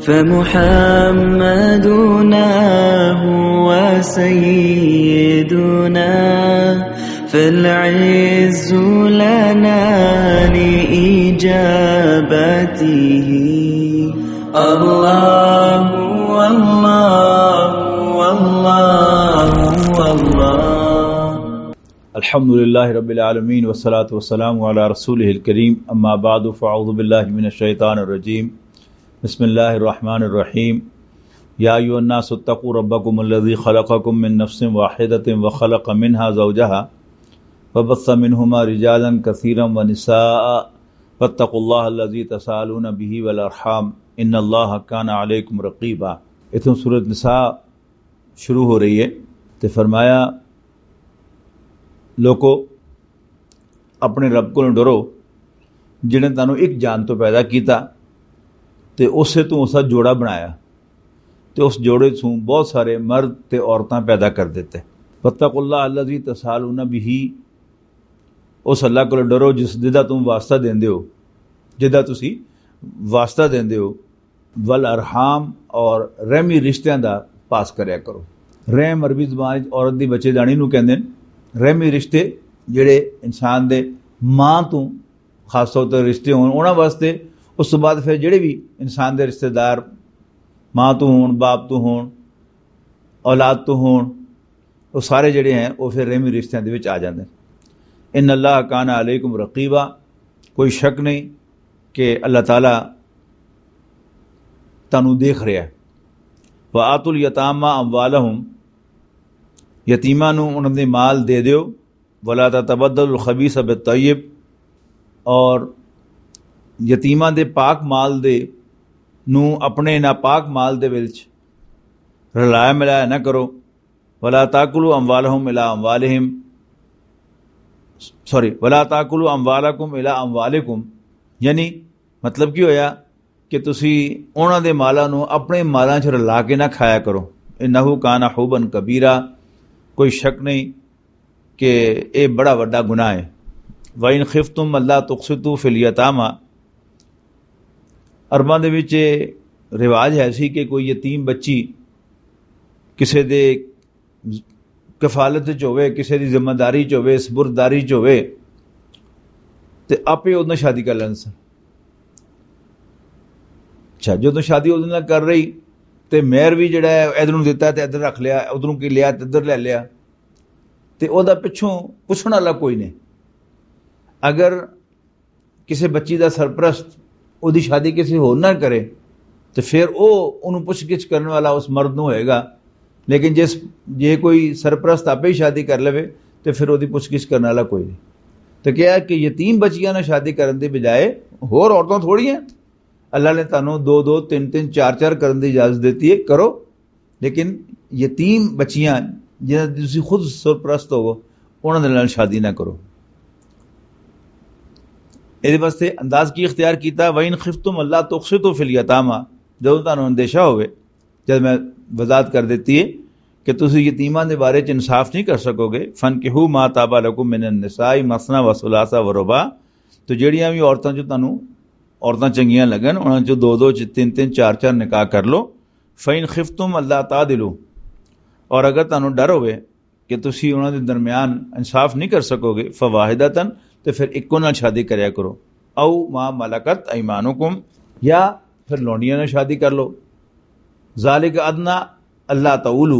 فمحمدنا هو سيدنا فالعز لنا لإجابته الله والله والله والله. الحمد لله رب العالمين والصلاة والسلام على رسوله الكريم اما بعد فاعوذ بالله من الشيطان الرجيم بسم الله الرحمن الرحيم يا أيها الناس اتقوا ربكم الذي خلقكم من نفس واحدة وخلق منها زوجها وبث منهما رجالا كثيرا ونساء واتقوا الله الذي تساءلون به والأرحام ان اللہ کان علیکم رقیبا. اتوں سورۃ نساء شروع ہو رہی ہے تو فرمایا لوگو اپنے رب کو ڈرو جنہیں تانوں ایک جان تو پیدا کیتا تے اس سے تو اسا جوڑا بنایا تے اس جوڑے تو بہت سارے مرد تے عورتاں پیدا کر دیتے. واتقوا اللہ الذی تساءلون به، اس اللہ کو ڈرو جدا تم واسطہ دیندے ہو، جدا تسی واسطہ دیندے ہو. والارحام، اور رحمی رشتیاں دا پاس کریا کرو. رحم عربی زبان عورت دی بچے دانی نو کہندے ہیں. رحمی رشتے جڑے انسان دے ماں تو خاص طور تے رشتے ہون انہاں واسطے، اس تو بعد پھر جڑے بھی انسان دے رشتہ دار ماں تو ہون، باپ تو ہون، اولاد تو ہون، وہ سارے جڑے ہیں وہ پھر رحمی رشتیاں دے وچ آ جاندے ہیں. ان اللہ کان علیکم رقیبا، کوئی شک نہیں کہ اللہ تعالیٰ تانوں دیکھ رہا ہے. وآتوا الیتامی اموالہم، یتیماں نو انہاں دے مال دے دیو. ولا تتبدلوا الخبیث بالطیب، اور یتیماں دے پاک مال دے نو اپنے ناپاک مال دے وچ رلایا ملایا نہ کرو. ولا تاکلوا اموالہم الی اموالہم، ولا تاکلوا اموالکم الی اموالکم، یعنی مطلب کی ہویا کہ تسی انہاں دے مالاں نو اپنے مالاں چ رلا کے نہ کھایا کرو. انہو کان حوبا کبیرا، کوئی شک نہیں کہ اے بڑا وڈا گناہ ہے. وَإِنْ خِفْتُمْ أَلَّا تُقْسِطُوا فِي الْيَتَامَى، عرباں دے وچ رواج ہے سی کہ کوئی یتیم بچی کسے دے کفالت چ ہوے، کسے دی ذمہ داری چ ہوے، سپرداری چ ہوے تے آپے اودے نال شادی کر لین سن. اچھا جدوں شادی اودے نال کر رہی تے مہر بھی جڑا ہے ادھروں دیتا تے ادھر رکھ لیا، ادھروں کی لیا تے ادھر لے لیا تے او دا پچھوں پوچھن والا کوئی نہیں. اگر کسی بچی دا سرپرست او دی شادی کسی ہور نہ کرے تو پھر او انہوں پوچھ گچھ کرنے والا اس مرد نو ہوئے گا. لیکن جے کوئی سرپرست آپ ہی شادی کر لے تو پھر وہ پوچھ گچھ کرنے والا کوئی نہیں. تو کیا ہے کہ یتیم بچیاں نے شادی کرنے دی بجائے ہور عورتوں تھوڑی ہیں، اللہ نے تانوں 2 3 4 کرنے دی اجازت دیتی ہے، کرو. لیکن یتیم بچیاں جنہاں دی تسی خود سرپرست ہو انہاں دے نال شادی نہ کرو. یہ واسطے انداز کی اختیار کیتا وَإِنْ خِفْتُمْ أَلَّا تُقْسِطُوا فِي الْيَتَامَى، جب تانوں اندیشہ ہوئے، جب میں وضاحت کر دیتی ہے کہ تسی یتیماں دے بارے چ انصاف نہیں کر سکو گے. فَانْكِحُوا مَا طَابَ لَكُم مِّنَ النِّسَاءِ مَثْنَىٰ وَثُلَاثَ وَرُبَاع، تو جڑیاں بھی عورتاں جو تانوں عورتاں چنگیاں لگن انہاں چ 2 3 4 نکاح کر لو. فَإِنْ خِفْتُمْ أَلَّا تَعْدِلُوا، اور اگر تانوں ڈر ہوئے کہ تسی انہاں دے درمیان انصاف نہیں کر سکو گے، فواحدۃ، تو پھر ایکو نال شادی کریا کرو. او ما ملکت ایمانکم، یا پھر لونڈیاں نال شادی کر لو. ذالک ادنا اللہ تعولو،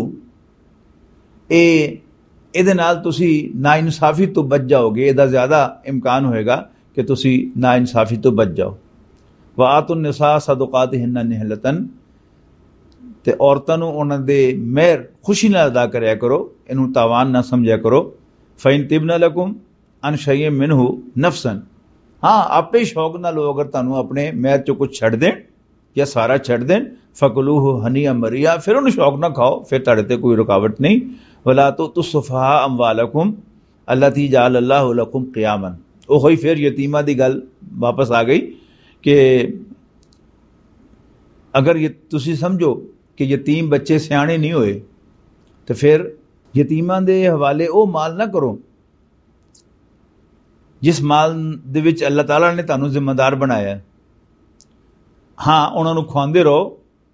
اے نال تسی نا انصافی تو بچ جاؤ گے، ادا زیادہ امکان ہوئے گا کہ تسی نا انصافی تو بچ جاؤ. وآتوا النساء صدقاتہن نحلۃ، تے عورتاں نو انہاں دے مہر خوشی نال ادا کریا کرو، انہوں تاوان نہ سمجھیا کرو. فإن طبن لکم عن شیء منہ نفسا، ہاں آپ ہی شوق نہ لو اگر تانوں اپنے مہر چ کچھ چھڑ دیں یا سارا چھڑ دیں، فکلوہ ہنیئا مریئا، پھر انہوں شوق نہ کھاؤ، پھر تہاڈے تے کوئی رکاوٹ نہیں. ولا تؤتوا السفہاء اموالکم التی جعل اللہ لکم قیاما، اوہی پھر یتیمہ دی گل واپس آ گئی کہ اگر یہ تسی سمجھو کہ یتیم بچے سیانے نہیں ہوئے تو پھر یتیماں دے حوالے او مال نہ کرو جس مال دے وچ اللہ تعالیٰ نے تانوں ذمہ دار بنایا ہے. ہاں انہاں نو کھواندے رہو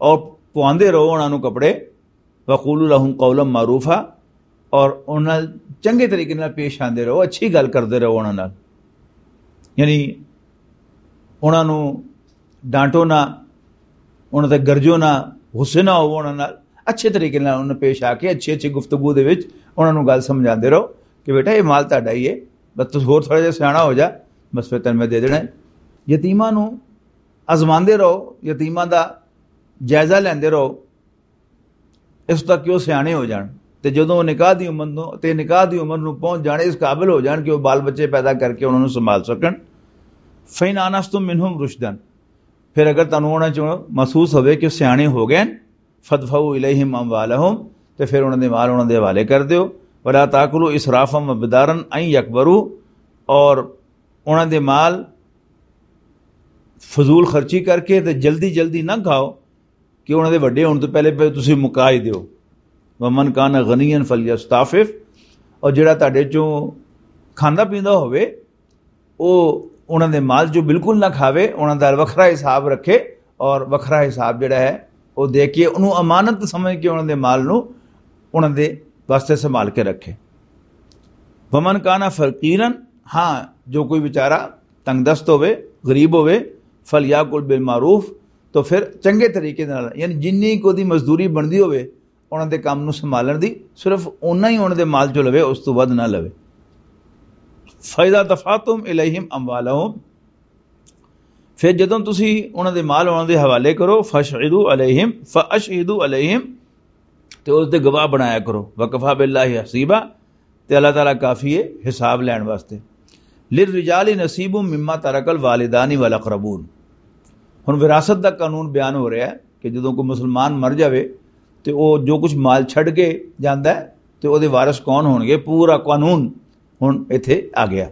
اور پواندے رہو انہاں نوں کپڑے، وقولوا لهم قولا معروفا، اور انہاں چنگے طریقے نال پیش آندے رہو، اچھی گل کردے رہو انہاں نال، یعنی انہاں نوں ڈانٹو نہ، انہاں تے گرجو نہ، غصے نہ ہو انہاں نال، اچھے طریقے نال انہاں پیش آ کے اچھی اچھی گفتگو دے وچ انہاں نوں گل سمجھاندے رہو کہ بیٹا یہ مال تہاڈا ہی ہے، بس تو ہور تھوڑا جہا سیاح ہو جا، بس پھر تینوں میں دے دینا ہے۔ یتیماں نوں ازماندے رہو، یتیماں دا جائزہ لیندے رہو اس تک کہ وہ سیانے ہو جان، تے جدوں نکاح دی عمر نوں پہنچ جان، اس قابل ہو جان کہ وہ بال بچے پیدا کر کے انہوں نے سنبھال سکن۔ فَإِنْ آنَسْتُم مِّنْهُمْ رُشْدًا، پھر اگر تانوں انہاں چوں محسوس ہوئے کہ سیانے ہو گئے فَادْفَعُوا إِلَيْهِمْ أَمْوَالَهُمْ، تے پھر انہاں دے مال انہاں دے حوالے کر دیو۔ وَلَا تَأْكُلُوا إِسْرَافًا وَبِدَارًا أَن يَكْبَرُوا، اور انہاں دے مال فضول خرچی کر کے تے جلدی جلدی نہ کھاؤ کہ انہاں دے وڈے ہون تو پہلے تسی مکا ہی دیو۔ وَمَنْ كَانَ غَنِيًّا فَلْيَسْتَعْفِفْ، اور جڑا تہاڈے چوں کھاندا پیندا ہوئے او انہاں دے مال جو بالکل نہ کھاوے، انہاں دا وکھرا حساب رکھے، اور وکھرا حساب جڑا ہے وہ دے کے انہوں امانت سمجھ کے انہاں دے مال نو انہاں دے واسطے سنبھال کے رکھے۔ وَمَنْ كَانَ فَقِيرًا، ہاں جو کوئی بیچارہ تنگ دست ہوئے، غریب ہوئے، فَلْيَأْكُلْ بِالْمَعْرُوفِ، تو پھر چنگے طریقے نال، یعنی جنی کو دی مزدوری بندی ہوئے انہاں دے کام نو سنبھالن دی، صرف اُنہ ہی انہاں دے مال چ لوے، اس تو ود نہ لوے۔ فَإِذَا دَفَعْتُمْ إِلَيْهِمْ أَمْوَالَهُمْ، پھر جدوں تسی انہاں دے مال انہاں دے حوالے کرو، فَاشْهِدُوا عَلَيْهِمْ، تے اس دے گواہ بنایا کرو، وَكَفَىٰ بِاللَّهِ حَسِيبًا، تے اللہ تعالیٰ کافی ہے حساب لین واسطے۔ لِلرِّجَالِ نَصِيبٌ مِّمَّا تَرَكَ الْوَالِدَانِ وَالْأَقْرَبُونَ، ہن وراثت دا قانون بیان ہو رہا ہے کہ جدوں کوئی مسلمان مر جاوے تے او جو کچھ مال چھڈ کے جاندا ہے تے او دے وارث کون ہون گے، پورا قانون ہن ایتھے آ گیا۔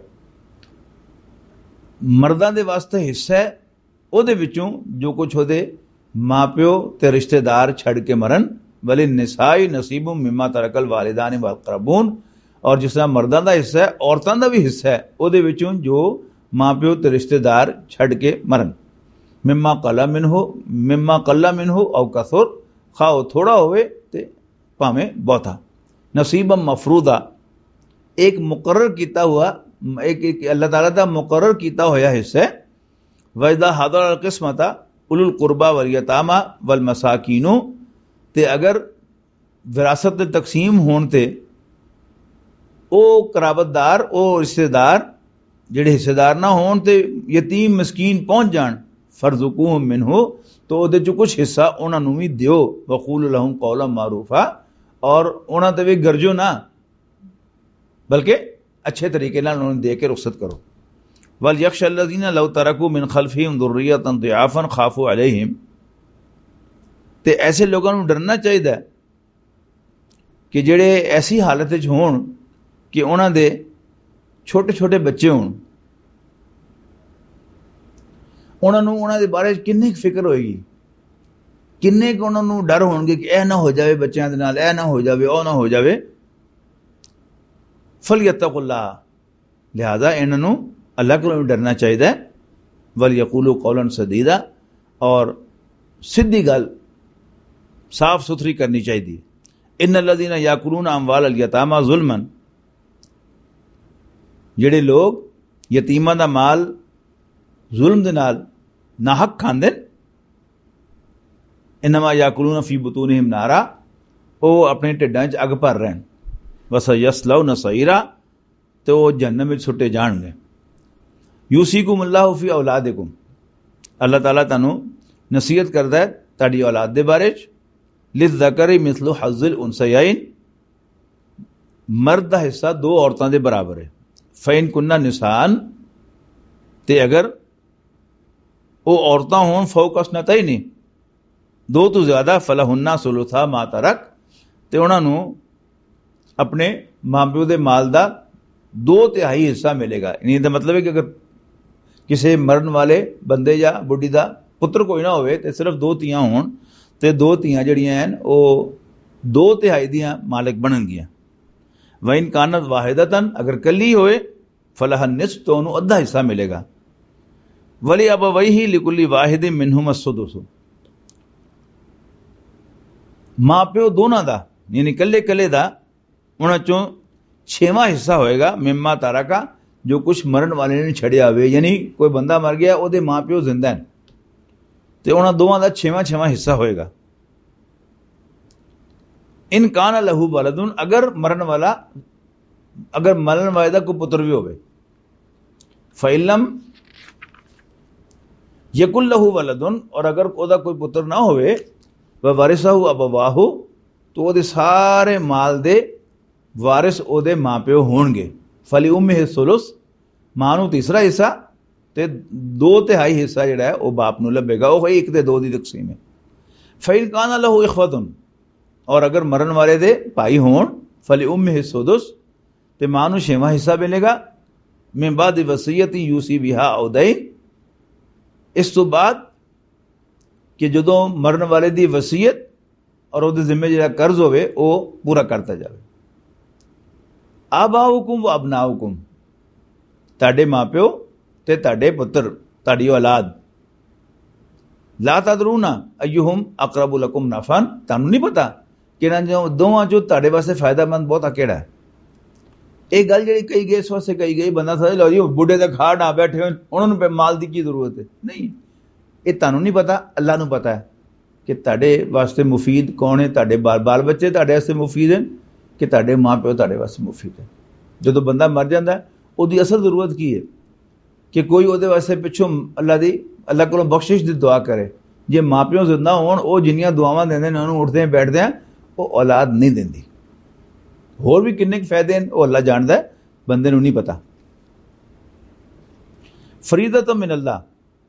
مرداں دے واسطے حصہ ہے او دے وچوں جو کچھ او دے ماں پیو تے رشتہ دار چھڈ کے مرن، وَلِلنِّسَاءِ نَصِيبٌ مِّمَّا تَرَكَ الْوَالِدَانِ وَالْأَقْرَبُونَ، اور جس طرح مرداں دا حصہ ہے عورتاں دا بھی حصہ ہے او دے وچوں جو ماں پیو تے رشتہ دار چھڈ کے مرن۔ مما قل منہ او کثر، خواہ تھوڑا ہوئے تے پاویں بہتا۔ نصیبا مفروضا، ایک مقرر کیتا ہوا، ایک اللہ تعالیٰ دا مقرر کیتا ہویا حصہ ہے۔ وَإِذَا حَضَرَ الْقِسْمَةَ أُولُو الْقُرْبَى وَالْيَتَامَى وَالْمَسَاكِينُ، تے اگر وراثت دے تقسیم ہون تے او قرابت دار، او رشتہ دار جڑے حصے دار نہ ہون تے یتیم مسکین پہنچ جان، فَارْزُقُوهُم مِّنْهُ، تو دے جو کچھ حصہ انہاں نوں وی دیو، وَقُولُوا لَهُمْ قَوْلًا مَّعْرُوفًا، اور انہاں تے وی گرجو نہ بلکہ اچھے طریقے نال انہوں نے دے کے رخصت کرو۔ وَلْيَخْشَ الَّذِينَ لَوْ تَرَكُوا مِنْ خَلْفِهِمْ ذُرِّيَّةً ضِعَافًا خَافُوا عَلَيْهِمْ، تے ایسے لوگوں نوں ڈرنا چاہیے کہ جڑے ایسی حالت وچ ہون کہ انہاں دے چھوٹے چھوٹے بچے ہون، انہاں دے بارے کنی فکر ہوئے گی، کنے کو انہاں نوں ڈر ہون گے کہ اے نہ ہو جاوے بچیاں دے نال، اے نہ ہو جاوے، او نہ ہو جاوے۔ فَلْيَتَّقُوا اللَّهَ، لہذا انہاں نوں اللہ کو ڈرنا چاہیے۔ وَلْيَقُولُوا قَوْلًا سَدِيدًا، اور سیدھی گل صاف ستھری کرنی چاہیے۔ ان الذین یاکلون اموال الیتامی ظلما، جڑے لوگ یتیماں دا مال ظلم دے نال ناحق کھاندے، انما یاکلون فی بطونہم نارا، او اپنے ٹھڈاں وچ اگ بھر رہن، وسیصلون سعیرا، تو وہ جہنم وچ سٹے جان گے۔ یوصیکم اللہ فی اولادکم، اللہ تعالیٰ تانوں نصیحت کردا ہے تہاڈی اولاد دے بارے چ، للذکر مثل حظ الانثیین، مرد دا حصہ دو عورتاں دے برابر ہے۔ فَإِن كُنَّ نِسَاءً، تے اگر او عورتاں ہون فوق اثنتین، دو تو زیادہ، فَلَهُنَّ ثُلُثَا مَا تَرَكَ، تے انہاں نوں اپنے ماں پیو دے مال دا 2/3 حصہ ملے گا۔ یعنی دا مطلب ہے کہ اگر کسی مرن والے بندے یا بڈھی دا پتر کوئی نہ ہوئے تے صرف 2 تیاں ہون، تے 2 تیاں جڑیاں ہیں او 2/3 دیاں مالک بنن گیاں۔ وَإِن كَانَتْ وَاحِدَةً، اگر کلی ہوئے، فَلَهَا النِّصْفُ، تو انہوں آدھا حصہ ملے گا۔ وَلِأَبَوَيْهِ لِكُلِّ وَاحِدٍ مِّنْهُمَا السُّدُسُ، ਮਾਂ ਪਿਓ ਦੋਨਾਂ ਦਾ ਯਾਨੀ ਕੱਲੇ ਕੱਲੇ ਦਾ ਉਹਨਾਂ ਚੋਂ 6ਵਾਂ ਹਿੱਸਾ ਹੋਏਗਾ ਮਿੰਮਾ ਤਾਰਕਾ, ਜੋ ਕੁਛ ਮਰਨ ਵਾਲੇ ਨੇ ਛੱਡਿਆ ਹੋਵੇ। ਯਾਨੀ ਕੋਈ ਬੰਦਾ ਮਰ ਗਿਆ, ਉਹਦੇ ਮਾਂ ਪਿਓ ਜ਼ਿੰਦਾ ਹਨ ਤੇ ਉਹਨਾਂ ਦੋਵਾਂ ਦਾ 6ਵਾਂ ਹਿੱਸਾ ਹੋਏਗਾ। ਇਨ ਕਾਨ ਲਹੂ ਵਲਦੁਨ, ਅਗਰ ਮਰਨ ਵਾਲੇ ਦਾ ਕੋਈ ਪੁੱਤਰ ਵੀ ਹੋਵੇ। ਫਇਲਮ ਯਕੁਲ ਲਹੂ ਵਲਦੁਨ, ਔਰ ਅਗਰ ਉਹਦਾ ਕੋਈ ਪੁੱਤਰ ਨਾ ਹੋਵੇ, ਵਾਰਿਸਹੁ ਅਬਵਾਹੂ, तो ਉਹਦੇ ਸਾਰੇ ਮਾਲ ਦੇ ਵਾਰਿਸ ਉਹਦੇ ਮਾਪਿਓ ਹੋਣਗੇ। ਫਲੀ ਉਮਹਿ ਸੁਲੁਸ, ਮਾਂ ਨੂੰ ਤੀਸਰਾ ਹਿੱਸਾ ਤੇ 2/3 ਹਿੱਸਾ ਜਿਹੜਾ ਹੈ ਉਹ ਬਾਪ ਨੂੰ ਲੱਭੇਗਾ। ਉਹ ਹੈ 1/2 ਦੀ ਤਕਸੀਮ ਹੈ। ਫਇਨ ਕਾਨ ਲਹੂ ਇਖਵਤੁਨ, ਔਰ ਅਗਰ ਮਰਨ ਵਾਲੇ ਦੇ ਭਾਈ ਹੋਣ, ਫਲੀ ਉਮਹਿ ਸੁਦੁਸ, ਤੇ ਮਾਂ ਨੂੰ 6ਵਾਂ ਹਿੱਸਾ ਮਿਲੇਗਾ। ਮਿਨ ਬਾਦ ਵਸੀਅਤ ਯੂਸੀ ਬਿਹਾ ਔ ਦੈਨ, ਇਸ ਤੋਂ ਬਾਅਦ ਕਿ ਜਦੋਂ ਮਰਨ ਵਾਲੇ ਦੀ ਵਸੀਅਤ ਔਰ ਉਹਦੇ ਜ਼ਿੰਮੇ ਜਿਹੜਾ ਕਰਜ਼ ਹੋਵੇ ਉਹ ਪੂਰਾ ਕਰਤਾ ਜਾਵੇ। ਆਬਾਉਕੁਮ व ਅਬਨਾਉਕੁਮ, ਤੁਹਾਡੇ ਮਾਪਿਓ ਤੇ ਤੁਹਾਡੇ ਪੁੱਤਰ, ਤੁਹਾਡੀ ਔਲਾਦ। ਲਾ ਤਦਰੂਨਾ ਅਯੁਹਮ ਅਕਰਬੁ ਲਕੁਮ ਨਫਨ, ਤੁਹਾਨੂੰ ਨਹੀਂ ਪਤਾ ਕਿ ਇਹਨਾਂ ਦੋਵਾਂ ਚੋਂ ਤੁਹਾਡੇ ਵਾਸਤੇ ਫਾਇਦਾਮੰਦ ਬਹੁਤਾ ਕਿਹੜਾ ਹੈ। ਇਹ ਗੱਲ ਜਿਹੜੀ ਕਹੀ ਗਈ ਇਸ ਵਾਸਤੇ ਕਹੀ ਗਈ, ਬੰਦਾ ਸਮਝ ਲਓ ਜੀ ਬੁੱਢੇ ਦੇ ਖਾੜ ਨਾ ਬੈਠੇ ਹੋਣ, ਉਹਨਾਂ ਨੂੰ ਮਾਲ ਦੀ ਕੀ ਜ਼ਰੂਰਤ ਹੈ। ਨਹੀਂ, ਇਹ ਤੁਹਾਨੂੰ ਨਹੀਂ ਪਤਾ, ਅੱਲਾ ਨੂੰ ਪਤਾ ਹੈ ਕਿ ਤੁਹਾਡੇ ਵਾਸਤੇ ਮੁਫੀਦ ਕੌਣ ਹੈ। ਤੁਹਾਡੇ ਬਾਲ ਬੱਚੇ ਤੁਹਾਡੇ ਵਾਸਤੇ ਮੁਫੀਦ ਹਨ ਕਿ ਤੁਹਾਡੇ ਮਾਂ ਪਿਓ ਤੁਹਾਡੇ ਵਾਸਤੇ ਮੁਫੀਦ ਹੈ। ਜਦੋਂ ਬੰਦਾ ਮਰ ਜਾਂਦਾ ਉਹਦੀ ਅਸਲ ਜ਼ਰੂਰਤ ਕੀ ਹੈ ਕਿ ਕੋਈ ਉਹਦੇ ਵਾਸਤੇ ਪਿੱਛੋਂ ਅੱਲਾ ਕੋਲੋਂ ਬਖਸ਼ਿਸ਼ ਦੀ ਦੁਆ ਕਰੇ। ਜੇ ਮਾਂ ਪਿਓ ਜ਼ਿੰਦਾ ਹੋਣ, ਉਹ ਜਿੰਨੀਆਂ ਦੁਆਵਾਂ ਦਿੰਦੇ ਨੇ ਉਹਨੂੰ ਉੱਠਦੇ ਬੈਠਦੇ ਆ, ਉਹ ਔਲਾਦ ਨਹੀਂ ਦਿੰਦੀ। ਹੋਰ ਵੀ ਕਿੰਨੇ ਫਾਇਦੇ ਹਨ ਉਹ ਅੱਲਾ ਜਾਣਦਾ ਹੈ, ਬੰਦੇ ਨੂੰ ਨਹੀਂ ਪਤਾ। ਫਰੀਦਤ ਮਿਨ ਅੱਲਾ,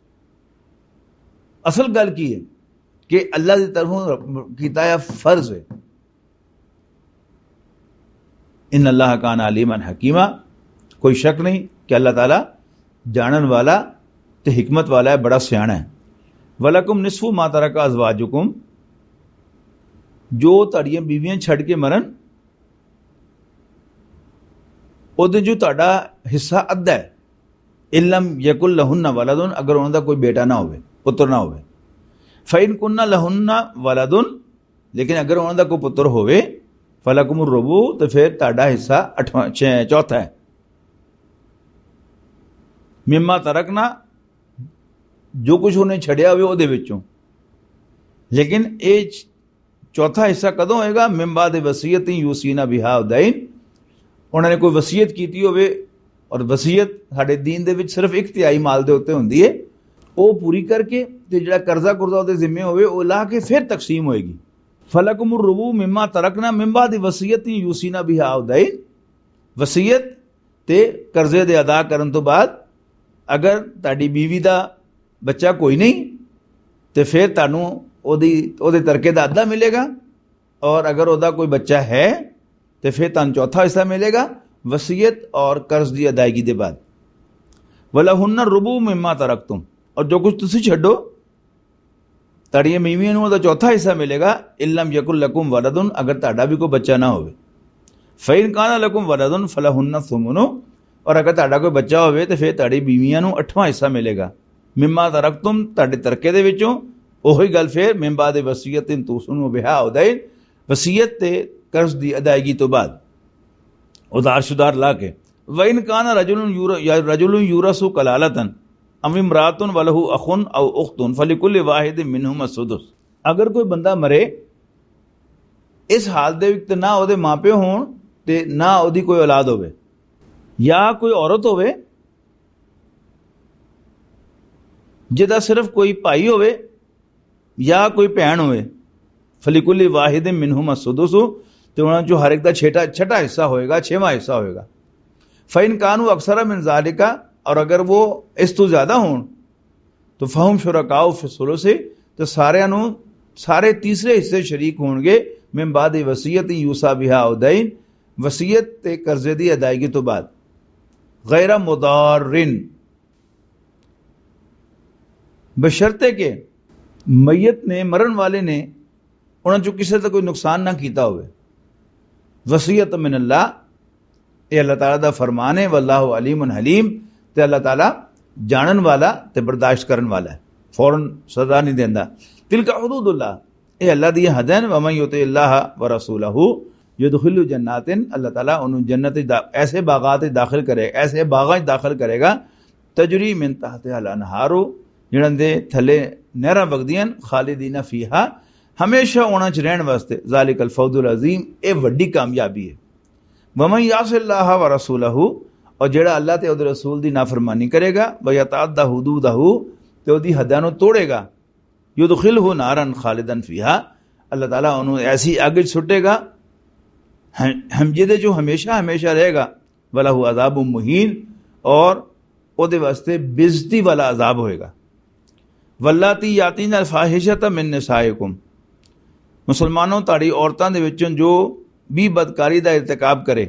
ਅਸਲ ਗੱਲ ਕੀ ਹੈ کہ اللہ کی طرفوں کیتا ہے فرض ہے۔ ان اللہ کان علیما حکیما، کوئی شک نہیں کہ اللہ تعالیٰ جانن والا تے حکمت والا ہے، بڑا سیاਣਾ ہے۔ وَلَكُمْ نِصْفُ مَا تَرَكَ أَزْوَاجُكُمْ، جو تہاڈیاں بیویاں چھڈ کے مرن ਉਹਦੇ جو ਤੁਹਾਡਾ ਹਿੱਸਾ ਅੱਧਾ ਹੈ۔ ਇਲਮ ਯਕੁਲ ਲਹੁਨ ਵਲਦੁਨ، ਅਗਰ ਉਹਨਾਂ ਦਾ ਕੋਈ ਬੇਟਾ ਨਾ ਹੋਵੇ, ਪੁੱਤਰ ਨਾ ਹੋਵੇ। فَإِن كُنَّ لَهُنَّ وَلَدٌ، لیکن اگر انہوں دا کوئی پتر ہوئے، فَلَكُمُ الرُّبُعُ، تو پھر تہاڈا حصہ چوتھا ہے۔ مِمَّا تَرَكْنَا، جو کچھ انہیں چھڑیا ہوئے وہ دے وچوں، لیکن اے چوتھا حصہ کدوں ہوئے گا؟ مِن بَعْدِ وَصِيَّةٍ يُوصِينَ بِهَا أَوْ دَيْنٍ، انہوں نے کوئی وصیت کیتی ہوئے، اور وصیت ساڈے دین دے وچ صرف 1/3 مال دے اوتے ہوندی ہے، وہ پوری کر کے تے جڑا قرضہ دے ذمے ہوئے وہ لا کے پھر تقسیم ہوئے گی۔ فَلَكُمُ الرُّبُعُ مِمَّا تَرَكْنَا مِن بَعْدِ وَصِيَّةٍ يُوصِينَ بِهَا أَوْ دَيْنٍ، وصیت تے قرضے دے ادا کرن تو بعد اگر تہاڈی بیوی دا بچہ کوئی نہیں تے پھر تانوں او دے ترکے دا ادھا ملے گا، اور اگر او دا کوئی بچہ ہے تے پھر تانوں چوتھا حصہ ملے گا وصیت اور قرض دی ادائیگی دے بعد۔ وَلَهُنَّ الرُّبُعُ مِمَّا تَرَكْتُمْ، اور جو کچھ تسی چھڈو تاڑیاں میویاں نوں دا چوتھا حصہ ملے گا۔ اِلَّمْ يَكُن لَكُمْ وَلَدٌ، اگر تہاڈا بھی کوئی بچہ نہ ہوئے۔ فَإِن كَانَ لَكُمْ وَلَدٌ فَلَهُنَّ الثُّمُنُ، اور اگر تہاڈا کوئی بچہ ہوئے تو پھر تہاڈی بیویاں نوں 8واں حصہ ملے گا۔ مِمَّا تَرَكْتُمْ، تہاڈے ترکے دے وچوں، وہی گل پھر مِن بَعْدِ وَصِيَّةٍ تُوصُونَ بِهَا أَوْ دَيْنٍ، وصیت تے قرض دی ادائیگی تو بعد ادار شدار لا کے۔ وَإِن كَانَ رَجُلٌ يُورَثُ كَلَالَةً أَوْ امْرَأَةٌ وَلَهُ أَخٌ أَوْ أُخْتٌ فَلِكُلِّ وَاحِدٍ مِّنْهُمَا السُّدُسُ، اگر کوئی بندہ مرے اس حال دے وچ نہ او دے ماں پیو ہون تے نہ او دی کوئی اولاد ہوے، یا کوئی عورت ہوے جدا صرف کوئی بھائی ہوے یا کوئی بہن ہوے، فَلِكُلِّ وَاحِدٍ مِّنْهُمَا السُّدُسُ، تو انہاں جو ہر ایک دا چھٹا حصہ ہوئے گا، 6واں حصہ ہوئے گا۔ فَإِن كَانُوا أَكْثَرَ مِن ذَلِكَ، اور اگر وہ اس تو زیادہ ہون تو فَهُمْ شُرَكَاءُ فِي الثُّلُثِ، تو سارے تیسرے حصے شریک ہون گے من بعد وصیت یوصى بها أو دین، وصیت تے قرضے دی ادائیگی تو بعد۔ غیر مضارن، بشرطے کہ میت نے، مرن والے نے انہاں چوں کسی تے کوئی نقصان نہ کیتا ہوئے۔ وصیت من اللہ، یہ اللہ تعالیٰ دا فرمان ہے، واللہ علیم حلیم، تے اللہ تعالیٰ جانن والا تے برداشت کرن والا ہے، فوراً سزا نہیں دیندا۔ تلک حدود اللہ، یہ اللہ دی ہدن ومن یطع اللہ ورسولہ یدخل جنات، اللہ تعالیٰ انہوں جنت ایسے باغات داخل کرے، ایسے باغات داخل کرے گا تجری من تحتها الانہار، جنہاں دے تھلے نہراں وگدیاں، خالدین فیہا، ہمیشہ انہاں چ رہن واسطے، ذالک الفوز العظیم، اے وڈی کامیابی ہے۔ ومن یعص اللہ ورسولہ، اور جڑا اللہ تے اودے رسول دی نافرمانی کرے گا، ویتعدی حدودہ، تے اودی حداں نو توڑے گا، یدخلہ نارا خالدا فیہا، اللہ تعالیٰ انہوں ایسی آگ سٹے گا ہم جدے جو ہمیشہ ہمیشہ رہے گا، وَلَهُ عَذَابٌ مُهِينٌ، اور او دے واسطے بزتی والا عذاب ہوئے گا۔ وَاللَّاتِي یَأْتِینَ الْفَاحِشَةَ مِن نِسَائِکُم، مسلمانوں تاڑی عورتاں دے وچوں جو بھی بدکاری دا ارتکاب کرے،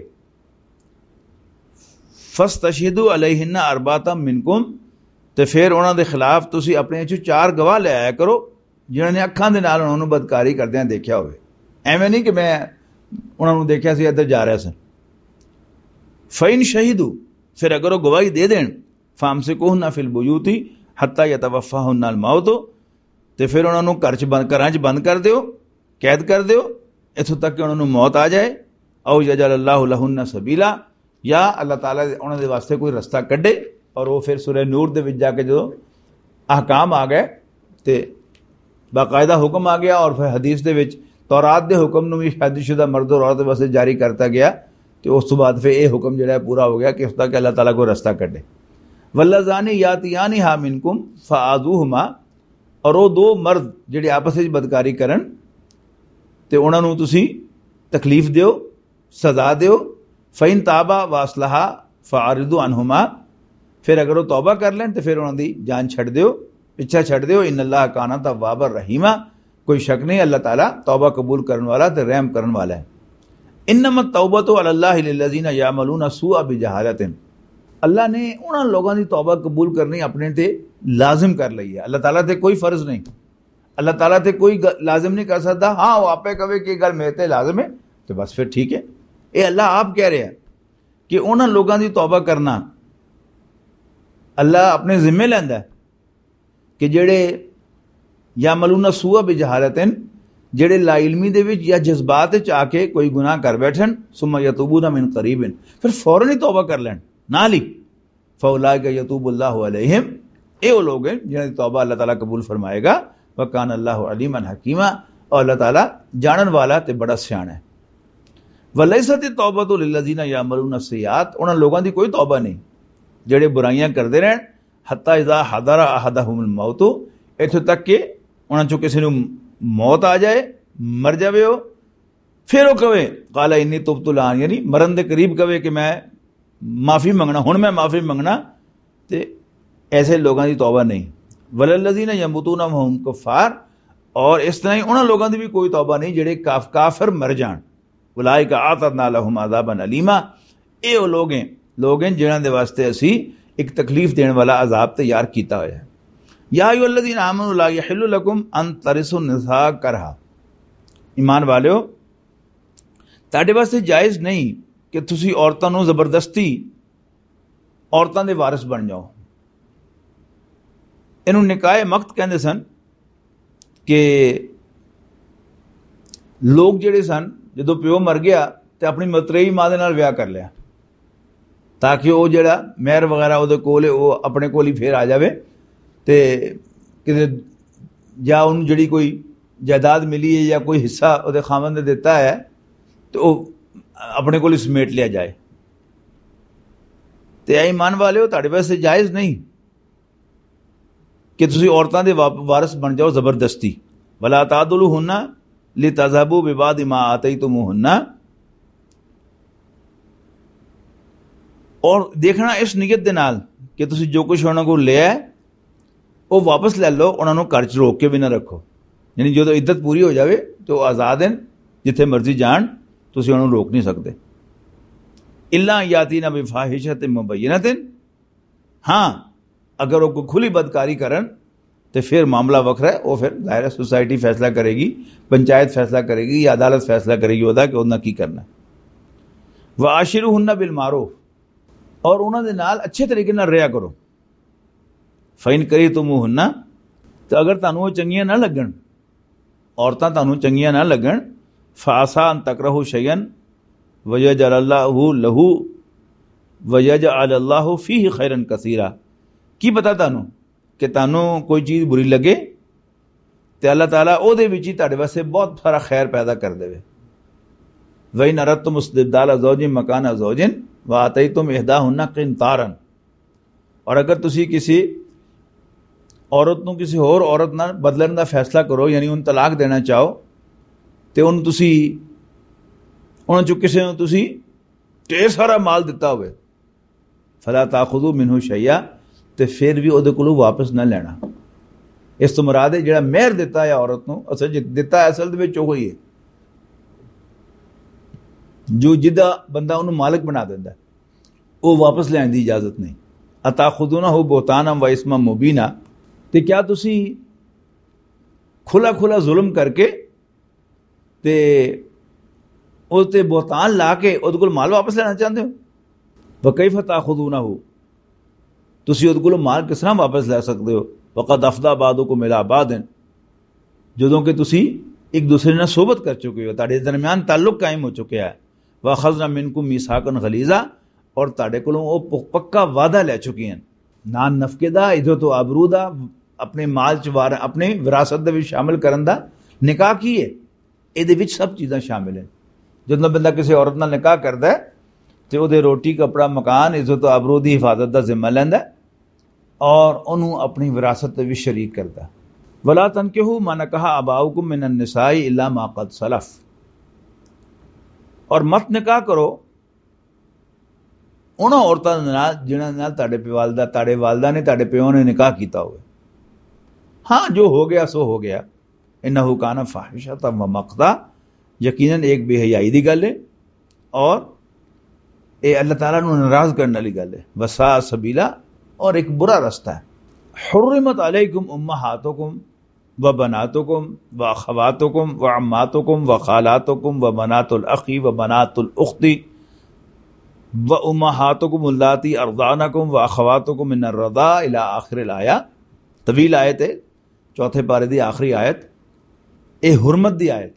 فَاسْتَشْهِدُوا عَلَيْهِنَّ أَرْبَعَةً مِنْکُم، تے پھر انہاں دے خلاف تسی اپنے چوں 4 گواہ لے آیا کرو جنہاں نے اکھاں دے نال انہاں نوں بدکاری کردیاں دیکھیا ہوئے۔ ایویں نہیں کہ میں انہاں نوں دیکھیا سی ادھر جا رہا سن۔ فَإِن شَهِدُوا، پھر اگر وہ گواہی دے دین، فَامْسِكُوهُنَّ فِي الْبُيُوتِ حَتَّى يَتَوَفَّاهُنَّ الْمَوْتُ، تے پھر انہاں نوں گھراں چ بند کر دیو، قید کر دیو، اتھوں تک کہ انہاں نوں موت آ جائے، او یجعل اللہ لہن سبیلا، یا اللہ تعالیٰ انہاں دے واسطے کوئی رستہ کڈے۔ اور وہ پھر سورہ نور دے وچ جا کے جو احکام آ گئے تے باقاعدہ حکم آ گیا، اور پھر حدیث دے وچ تورات دے حکم نو بھی شادی شدہ مرد اور عورت واسطے جاری کرتا گیا، تو اس تو بعد پھر یہ حکم جڑا ہے پورا ہو گیا کہ اس تک کہ اللہ تعالیٰ کو رستہ کڈے۔ واللذان یاتیانھا منکم فآذوہما، اور وہ 2 مرد جڑے آپس وچ بدکاری کرن تے انہاں نوں تسی تکلیف دیو، سزا دیو، فإن تابا واصلحا فاعرضوا عنہما، پھر اگر وہ توبہ کر لیں تو پھر انہوں دی جان چھڑ دیو، پیچھا چھڑ دیو۔ ان اللہ کان توابا رحیما، کوئی شک نہیں اللہ تعالیٰ توبہ قبول کرنے والا تے رحم کرنے والا ہے۔ انما التوبۃ علی اللہ للذین یعملون السوء بجہالۃ، اللہ نے انہاں لوگوں دی توبہ قبول کرنی اپنے تے لازم کر لئی ہے، اللہ تعالیٰ تے کوئی فرض نہیں، اللہ تعالیٰ تے کوئی لازم نہیں کر سکتا۔ ہاں وہ آپے کہے کہ گل میرے تے لازم ہے تو بس پھر ٹھیک ہے۔ اے اللہ آپ کہہ رہے ہیں کہ انہاں لوگوں دی توبہ کرنا اللہ اپنے ذمے لیندا ہے کہ جڑے یعملون السوء بجہالۃ، جڑے لا علمی دے وچ یا جذبات وچ آ کے کوئی گناہ کر بیٹھن، ثم یتوبون من قریب، پھر فوراً ہی توبہ کر لین نال ہی، فاولئک یتوب اللہ علیہم، اے وہ لوگ ہیں جنہاں دی توبہ اللہ تعالیٰ قبول فرمائے گا۔ وکان اللہ علیما حکیما، اور اللہ تعالیٰ جانن والا تے بڑا سیاںا ہے۔ ولیست التوبۃ للذین یعملون السیئات، انہاں لوگاں دی کوئی توبہ نہیں جڑے برائیاں کردے رہن، حتی اذا حضر احدہم الموت، اتھوں تک کہ انہاں چوں کسی نوں موت آ جائے، مر جاوے ہو، پھر وہ کہے قال انی تبت الان، یعنی مرن دے قریب کہے کہ میں معافی منگنا، ہن میں معافی منگنا، تے ایسے لوگاں دی توبہ نہیں۔ وللذین یموتون وہم کفار، اور اس طرح ہی انہاں لوگاں دی بھی کوئی توبہ نہیں جڑے کافر مر جان۔ اولئک اعتدنا لهم عذابا الیما، اے وہ لوگ ہیں جنہاں دے واسطے اسی ایک تکلیف دین والا عذاب تیار کیتا ہوا ہے۔ یا ایھا الذین آمنوا لا یحل لکم ان ترثوا النساء کرہا، ایمان والو تہاڈے واسطے جائز نہیں کہ تسی عورتاں نوں زبردستی عورتاں دے وارث بن جاؤ۔ انہوں نکاح مقت کہندے سن کہ لوگ جڑے سن جدو پیو مر گیا تے اپنی متریئی ماں دے نال ویاہ کر لیا تاکہ وہ جڑا مہر وغیرہ وہ کول وہ اپنے کول ہی پھر آ جاوے، تے کدے یا ان جڑی کوئی جائیداد ملی ہے یا کوئی حصہ وہ خاوند نے دیتا ہے تو وہ اپنے کول سمیٹ لیا جائے۔ تے اے ایمان والے ہو تہاڈے واسطے جائز نہیں کہ تسی عورتاں دے وارث بن جاؤ زبردستی۔ ولا تعضلوہن لتذهبوا ببعض ما آتیتموہن، اور دیکھنا اس نیت دے نال کہ تسی جو کچھ انہاں کو لیا ہے وہ واپس لے لو، انہاں نوں گھر چ روک کے بھی نہ رکھو، یعنی جو عدت پوری ہو جاوے تو آزاد ہیں، جتھے مرضی جان، تسی انہاں نوں روک نہیں سکتے۔ الا یاتینا بفاحشۃ مبینۃ، ہاں اگر وہ کوئی کھلی بدکاری کرن تو پھر معاملہ وکھرا ہے، وہ پھر ظاہر ہے سوسائٹی فیصلہ کرے گی، پنچایت فیصلہ کرے گی یا عدالت فیصلہ کرے گی کہ انہاں کی کرنا ہے۔ وعاشروہن بالمعروف، اور انہاں دے نال اچھے طریقے نال رہیا کرو۔ فَإِن کریتموہن، تو اگر تانوں وہ چنگیاں نہ لگن عورتاں تانوں چنگیاں نہ لگن فعسا ان تکرہوا شیئا ویجعل اللہ لہ ویجعل اللہ فیہ خیرا کثیرا، کی پتا تانوں کہ تانوں کوئی چیز بری لگے تے اللہ تعالیٰ او دے وچ ہی تہاڈے واسطے بہت سارا خیر پیدا کر دے۔ وَإِنْ أَرَدْتُمُ اسْتِبْدَالَ زَوْجٍ مَكَانَ زَوْجٍ وَآتَيْتُمْ إِحْدَاهُنَّ قِنْطَارًا، اور اگر تسی کسی عورت نو کسی اور عورت نال بدلن دا فیصلہ کرو، یعنی ان طلاق دینا چاہو تے ان تسی انہاں چوں کسے نو تسی ڈھیر سارا مال دتا ہوئے فلا تاخذوا منہ شیئا، تے پھر بھی اودے کولوں واپس نہ لینا۔ اس تو مراد ہے جڑا مہر دیتا ہے عورت نو، اصل دیتا ہے اصل دے وچ وہی ہے جو جدہ بندہ انہوں مالک بنا دیتا ہے، وہ واپس لین دی اجازت نہیں۔ اتاخذونہ بہتانا و اسما مبینا، تے کیا تسی کھلا کھلا ظلم کر کے تے او تے بہتان لا کے او کول مال واپس لینا چاہتے ہو؟ وکیف تاخذونہ، تسی او کول مال کس طرح واپس لے سکتے ہو؟ وقد افضى بعضکم الی بعض، جدوں کہ تسی ایک دوسرے نال صحبت کر چکے ہو، تہاڈے درمیان تعلق قائم ہو چکا ہے۔ وَأَخَذْنَا مِنْكُمْ مِيثَاقًا غَلِيظًا، اور تہاڈے کولوں او پکا وعدہ لے چکے ہیں، نان نفقے دا، عزت و آبرو دا، اپنے مال چ اپنے وراثت دے وچ شامل کرن دا۔ نکاح کی ہے اے دے وچ سب چیزاں شامل ہیں۔ جدوں بندہ کسی عورت نال نکاح کردا ہے تے او دے روٹی کپڑا مکان عزت و آبرو دی حفاظت دا ذمہ لیندا ہے اور انہوں اپنی وراثت بھی شریک کرتا۔ وَلَا تَنْكِحُوا مَا نَكَحَ آبَاؤُكُم مِّنَ النِّسَاءِ إِلَّا مَا قَدْ سَلَفَ، اور مت نکاح کرو انہاں عورتاں نال جنہاں نال تہاڈے والدہ نے تہاڈے پیو نے نکاح کیتا ہوئے۔ ہاں جو ہو گیا سو ہو گیا، اِنَّهُ كَانَ فَاحِشَةً وَمَقْتًا، یقیناً ایک بے حیائی دی گل ہے اور اے اللہ تعالیٰ نو ناراض کرنے والی گل ہے۔ وَسَاءَ سَبِيلًا، اور ایک برا رستہ ہے۔ حرمت علیکم امہاتکم و بناتکم و اخواتکم و عماتکم و خالاتکم و بنات الاخی و بنات الاختی و امہاتکم اللاتی ارضعنکم و اخواتکم من الرضاع الی آخر الآیہ۔ طویل آیت ہے، چوتھے پارے دی آخری آیت، اے حرمت دی آیت۔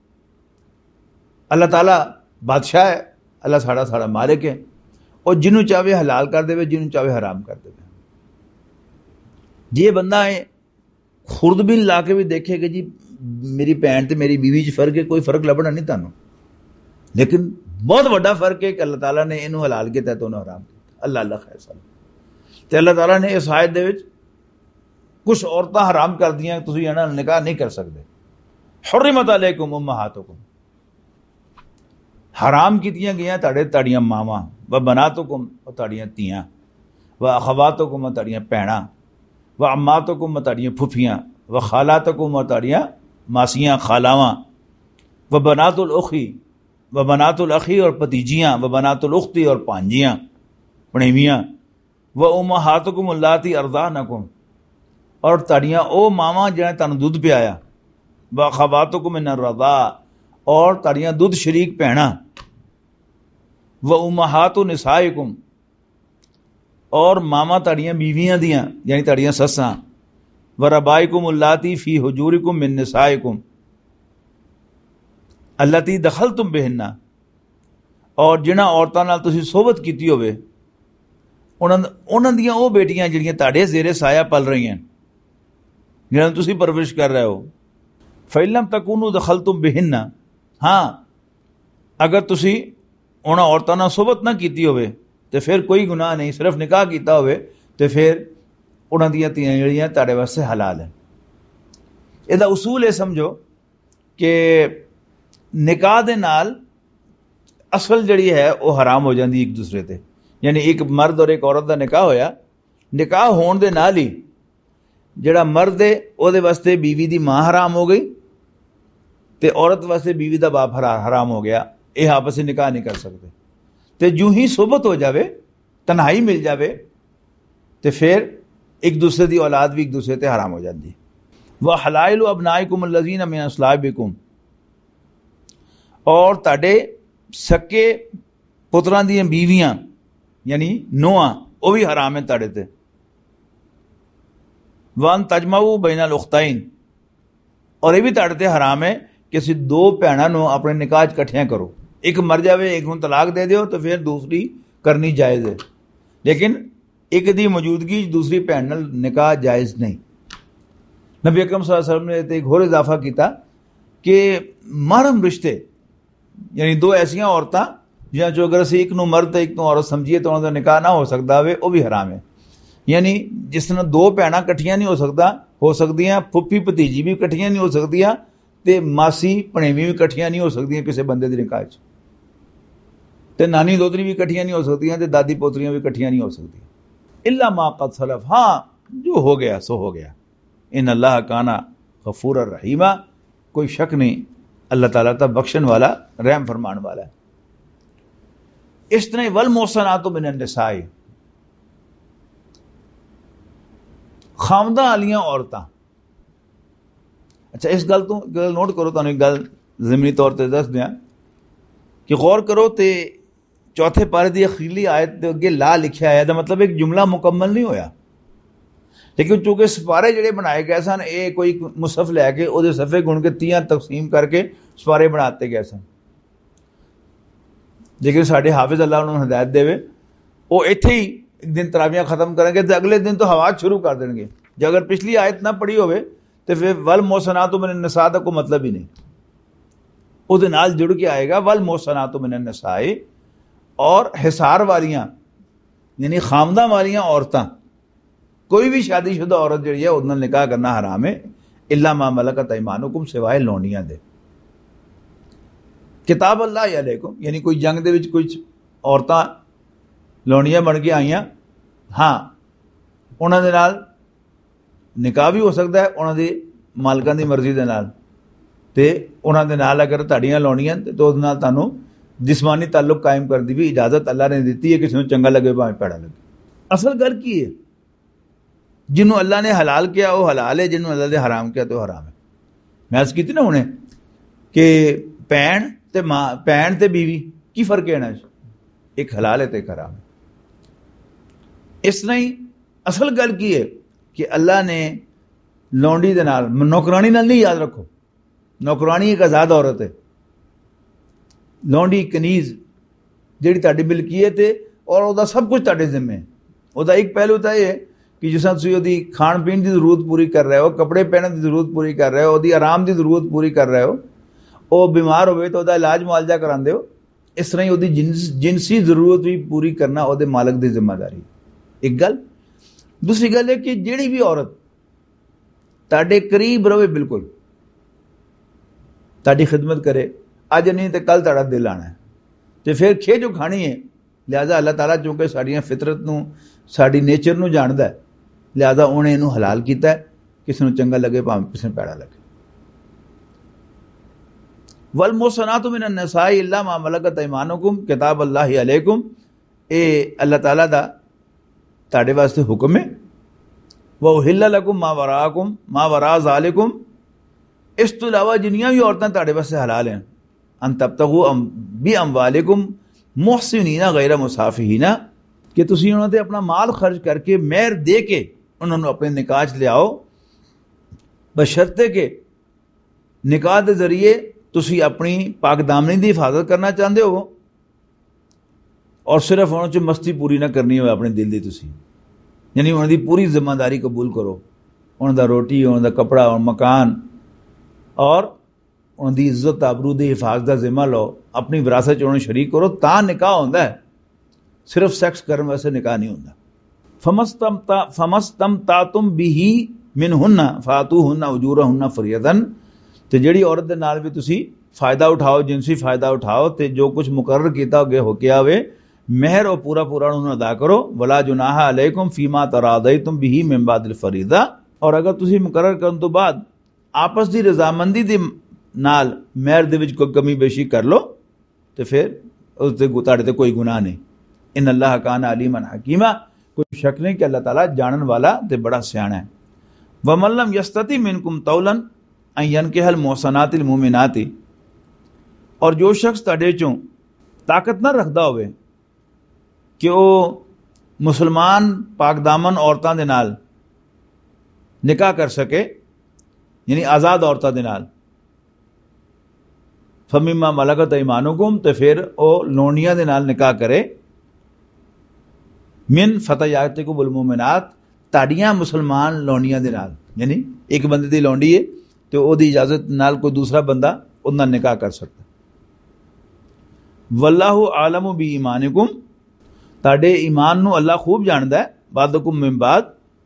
اللہ تعالیٰ بادشاہ ہے، اللہ ساڑا مالک ہے، اور جنوں چاہے حلال کر دے، جنوں چاہے حرام کر دے۔ جی بندہ ہے خوردبین لا کے بھی دیکھے کہ جی میری بہن تے میری بیوی چ فرق ہے، کوئی فرق لبنا نہیں تانوں، لیکن بہت بڑا فرق ہے کہ اللہ تعالیٰ نے انہوں حلال کیتا تے انہوں حرام کیتا۔ اللہ خیر سلام۔ تے اللہ تعالیٰ نے اس آیت دے وچ کچھ عورتاں حرام کر دیاں، تسی انہاں نال نکاح نہیں کر سکتے۔ حرمت علیکم امہاتکم، حرام کیتیاں گئیاں تہاڈیاں ماواں، و بناتکم، اور تہاڈیاں تیاں، و اخواتکم، اور تہاڈیاں بہناں، و عماتکم، اور تہاڈیاں پھپھیاں، و خالاتکم، اور تہاڈیاں ماسیاں خالاواں، و بنات الاخی، و بنات الاخی، اور بھتیجیاں، و بنات الاختی، اور پانجیاں پڑیویاں، و امہاتکم اللاتی ارضعنکم، اور تہاڈیاں او ماواں جنہاں تانوں دودھ پلایا، و اخواتکم من الرضاع، اور تہاڈیاں دودھ شریک بہناں، و امہات نسائکم، اور ماما تہاڈیاں بیویاں دیاں یعنی تہاڈیاں سساں، و ربائکم اللاتی فی حجورکم من نسائکم اللاتی دخلتم بہن، اور جنہاں عورتاں نال تسی صحبت کیتی ہوئے انہاں دیاں او بیٹیاں جڑیاں تہاڈے زیر سایہ پل رہی ہیں، جنہاں تسی پرورش کر رہے ہو۔ فَإِن لَمْ تَكُونُوا دَخَلْتُمْ بِهِنَّ، ہاں اگر تسی انہاں عورتاں نال صحبت نہ کیتی ہوئے تے پھر کوئی گناہ نہیں، صرف نکاح کیتا ہوئے تے پھر انہاں دیاں تیاں جڑیاں تہاڈے واسطے حلال ہیں۔ ادا اصول ہے سمجھو کہ نکاح دے نال اصل جڑی ہے وہ حرام ہو جاندی ایک دوسرے تے، یعنی ایک مرد اور ایک عورت دا نکاح ہویا، نکاح ہون دے نال ہی جڑا مرد ہے او دے واسطے بیوی دی ماں حرام ہو گئی تے عورت واسطے بیوی دا باپ حرام ہو گیا، یہ آپس میں نکاح نہیں کر سکتے۔ تے جو ہی صحبت ہو جاوے، تنہائی مل جاوے تے پھر ایک دوسرے دی اولاد بھی ایک دوسرے تے حرام ہو جاندی۔ وَحَلَائِلُ أَبْنَائِكُمُ الَّذِينَ مِنْ أَصْلَابِكُمْ، اور تاڑے سکے پتراں دی بیویاں یعنی نوہاں وہ بھی حرام ہیں تاڑے تے۔ وَأَن تَجْمَعُوا بَيْنَ الْأُخْتَيْنِ، اور یہ بھی ਤੁਹਾਡੇ تے حرام ہے کہ اسی دو بھیناں نو اپنے نکاح اکٹھیاں کرو، ایک مر جاوے ایک نو طلاق دے دیو تو پھر دوسری کرنی جائز ہے، لیکن ایک دی موجودگی دوسری بھین نال نکاح جائز نہیں۔ نبی اکرم صلی اللہ علیہ وسلم نے ایک اور اضافہ کیتا کہ محرم رشتے یعنی دو ایسیاں عورتاں جہاں جو اگر اسی ایک نو مرد ایک نو عورت سمجھیے تو انہوں دا نکاح نہ ہو سکتا ہوئے وہ بھی حرام ہے۔ یعنی جس طرح دو بھیناں کٹھیاں نہیں ہو سکدیاں، پھپھی بھتیجی بھی کٹھیاں نہیں ہو سکدیاں تے ماسی پھنیوی بھی کٹھیاں نہیں ہو سکدیاں کسی بندے دے نکاح وچ، تے نانی دوتری بھی کٹھیاں نہیں ہو سکدیاں تے دادی پوتریاں بھی کٹھیاں نہیں ہو سکدیاں الا ما قد سلف، ہاں جو ہو گیا سو ہو گیا۔ ان اللہ کانا غفور الرحیمہ، کوئی شک نہیں اللہ تعالیٰ تا بخشن والا رحم فرمان والا ہے۔ اس طرح والمحصنات من النساء، خامدہ والیاں عورتاں۔ اچھا اس گل نوٹ کرو، تانوں ایک گل ضمنی طور تے دس دیاں کہ غور کرو تے چوتھے پارے دی اخیرلی آیت دے اگے لا لکھیا ہے، دا مطلب ایک جملہ مکمل نہیں ہویا، لیکن چونکہ سپارے جڑے بنائے گئے سن اے کوئی مصحف لے کے او دے صفحے گن کے 30 تقسیم کر کے سپارے بناتے گئے سن، لیکن ساڈے حافظ اللہ انہوں نے ہدایت دے وہ ایتھے ہی ایک دن تراویاں ختم کریں گے تو اگلے دن تو حوات شروع کر دیں گے۔ جو اگر پچھلی آیت نہ پڑھی ہوئے تو پھر والمحصنات من النساء دا کوئی مطلب ہی نہیں، او دے نال جڑ کے آئے گا والمحصنات من النساء، اور حصار والیاں یعنی خامدہ والیاں عورتاں، کوئی بھی شادی شدہ عورت جڑی ہے اس نال نکاح کرنا حرام ہے، الا ما ملکت ایمانکم، سوائے لونیاں دے۔ کتاب اللہ علیکم یعنی کوئی جنگ دے وچ کچھ عورتاں لونیاں بن کے آئیاں، ہاں انہاں دے نال نکاح بھی ہو سکتا ہے انہاں دی مالکاں دی مرضی دے نال، تے انہاں دے نال اگر تہاڈیاں لونیاں تو اس نال تانوں جسمانی تعلق قائم کر دی بھی اجازت اللہ نے دیتی ہے، کسی نوں چنگا لگے بھاویں پیڑا لگے۔ اصل گل کی ہے، جنہوں اللہ نے حلال کیا وہ حلال ہے، جنہوں اللہ نے حرام کیا تو حرام ہے۔ میں عرض کی تھی نا انہیں کہ بھین تے بیوی کی فرق ہے نا، ایک حلال ہے تے ایک حرام ہے۔ اس طرح ہی اصل گل کی ہے کہ اللہ نے لونڈی دے نال، نوکرانی نال نہیں، یاد رکھو نوکرانی ایک آزاد عورت ہے، لونڈی کنیز جیڑی تہاڈی ملکیت ہے اور وہ سب کچھ تہاڈے ذمے ہے۔ وہ ایک پہلو تو یہ ہے کہ جس طرح تسی دی کھان پین دی ضرورت پوری کر رہے ہو، کپڑے پہننے دی ضرورت پوری کر رہے ہو، دی آرام دی ضرورت پوری کر رہے ہو، وہ بیمار ہوئے تو دا علاج معالجہ کراندے ہو، اس طرح ہی وہ جنسی ضرورت بھی پوری کرنا وہ مالک دی ذمہ داری۔ ایک گل، دوسری گل ہے کہ جیڑی بھی عورت تہاڈے قریب رہے، بالکل تہاڈی خدمت کرے، اج نہیں تے کل تہاڈا دل آنا ہے، تے پھر کھے جو کھانی ہے، لہذا اللہ تعالیٰ چونکہ ساڈیاں فطرت نو ساڈی نیچر نو جاندا ہے، لہذا انہیں انہوں حلال کیتا ہے، کسی نو چنگا لگے بھاویں کسی نو پیڑا لگے۔ والمحصنات من النساء الا ما ملکت ایمانکم کتاب اللہ علیکم، اے اللہ تعالیٰ دا تہاڈے واسطے حکم ہے۔ وَأُحِلَّ لَكُم مَا وَرَاءَ ذَلِكُم، اس تو علاوہ جنیاں بھی عورتیں تہاڈے واسطے حلال ہیں، ان تبتغوا بِأَمْوَالِكُم مُحْسِنِينَ غَيْرَ مُسَافِحِينَ، کہ تسی انہوں نے اپنا مال خرچ کر کے مہر دے کے انہوں نے اپنے نکاح لے آؤ، بشرطے کہ نکاح دے ذریعے تسی اپنی پاک دامنی دی حفاظت کرنا چاہتے ہو، اور صرف انہوں نے مستی پوری نہ کرنی ہو اپنے دل دی، تسی یعنی انہوں دی پوری ذمہ داری قبول کرو، انہوں دا روٹی، انہوں دا کپڑا اور مکان اور انہوں دی عزت آبرو دی حفاظت دا ذمہ لو، اپنی وراثت چ انہوں شریک کرو، تا نکاح ہوندا ہے، صرف سیکس کرنے واسطے نکاح نہیں ہوندا۔ فمستمتعتم به منہن فاتوہن اجورہن فریضۃ، تے جڑی عورت دے نال بھی تسی فائدہ اٹھاؤ، جنسی فائدہ اٹھاؤ، تے جو کچھ مقرر کیتا ہو کے آوے مہر اور پورا انہوں ادا کرو۔ ولا جناح علیکم فیما تراضیتم به من بعد الفریضہ، اور اگر تسی مقرر کرن تو بعد آپس دی رضامندی دے نال مہر دے وچ کوئی کمی بیشی کر لو تے پھر اس تے تہاڈے تے کوئی گناہ نہیں۔ ان اللہ کان علیما حکیما، کوئی شک نہیں کہ اللہ تعالیٰ جانن والا تے بڑا سیاںا ہے۔ ومن لم یستطع منکم طولا ان ینکح المحصنات المؤمنات، اور جو شخص تہاڈے چوں طاقت نہ رکھدا ہوئے کہ وہ مسلمان پاک دامن عورتاں دے نال نکاح کر سکے، یعنی آزاد عورتاں دے نال. فَمِمَّا مَلَكَتْ أَيْمَانُكُمْ تے پھر او لونڈیاں دے نال نکاح کرے. من فتياتكم المؤمنات تاڑیاں مسلمان لونڈیاں دے نال, یعنی ایک بندے دی لونڈی ہے تے او دی اجازت نال کوئی دوسرا بندہ اون نال نکاح کر سکتا. واللہ عالم بایمانکم تاڑے ایمان نو اللہ خوب جاندا ہے. بعدکم من بعد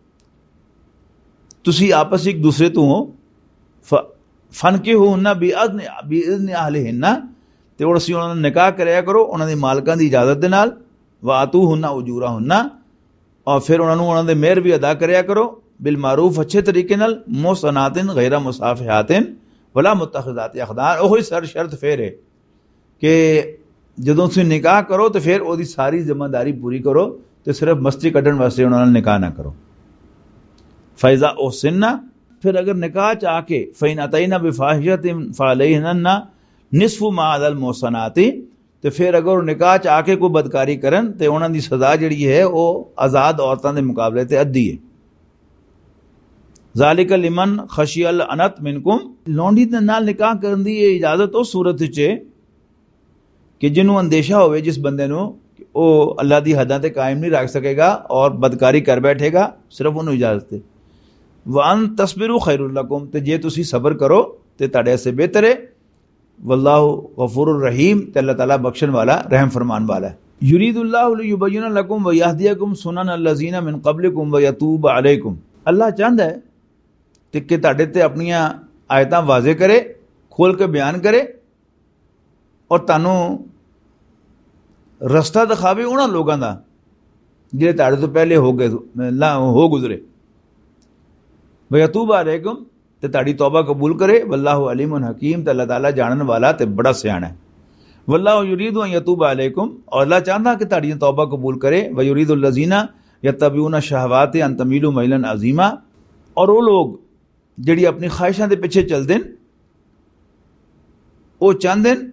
تسی آپس ایک دوسرے تو ہو. فنکحوہن باذن اہلہن تے اسی انہاں نال نکاح کریا کرو انہاں دے مالکاں دی اجازت دے نال. وآتوہن اجورہن اور پھر انہاں نوں انہاں دے مہر بھی ادا کریا کرو بالمعروف اچھے طریقے نال. محصنات غیر مصافحات ولا متخذات اخدان. اوہی سر شرط پھر ہے کہ جدوں تسی نکاح کرو تو پھر او دی ساری ذمہ داری پوری کرو تے صرف مستی کڈن واسطے انہاں نال نکاح نہ کرو. فیضا احسن پھر اگر نکاح چاہ کے فین اتینا بفاحشۃ فعلیہن نصف ما علی المحصنات تو پھر اگر نکاح چاہ کے کوئی بدکاری کرن تے انہاں دی سزا جڑی ہے وہ آزاد عورتاں دے مقابلے تے ادھی ہے. ذالک لمن خشی العنت منکم لونڈی دے نال نکاح کرن دی اجازت اس صورت وچ ہے کہ جنوں اندیشہ ہوئے جس بندے نو او اللہ دی حداں تے قائم نہیں رکھ سکے گا اور بدکاری کر بیٹھے گا, صرف انہوں اجازت ہے. وان تصبروا خیر لکم تے جے تسی صبر کرو تے تہاڈے سے بہتر ہے. واللہ غفور الرحیم تے اللہ تعالیٰ بخشن والا رحم فرمان والا ہے. یرید اللہ لیبین لکم ویہدیکم سنن الذین من قبلکم ویتوب علیکم اللہ چاہتا ہے کہ تہاڈے تے اپنی آیتاں واضح کرے, کھول کے بیان کرے اور تانوں رستہ دکھاوے انہاں لوگاں دا جڑے تہاڈے تو پہلے ہو گزرے. ویتوب علیکم تے تہاڈی توبہ قبول کرے. واللہ علیم حکیم تے اللہ تعالیٰ جانن والا تے بڑا سیاںا ہے. واللہ یرید ان یتوب علیکم اور اللہ چاہتا کہ تہاڈی توبہ قبول کرے. ویرید الذین یتبعون الشہوات ان تمیلوا میلا عظیما اور وہ لوگ جڑی اپنی خواہشاں دے پیچھے چل دین وہ چاہتے ہیں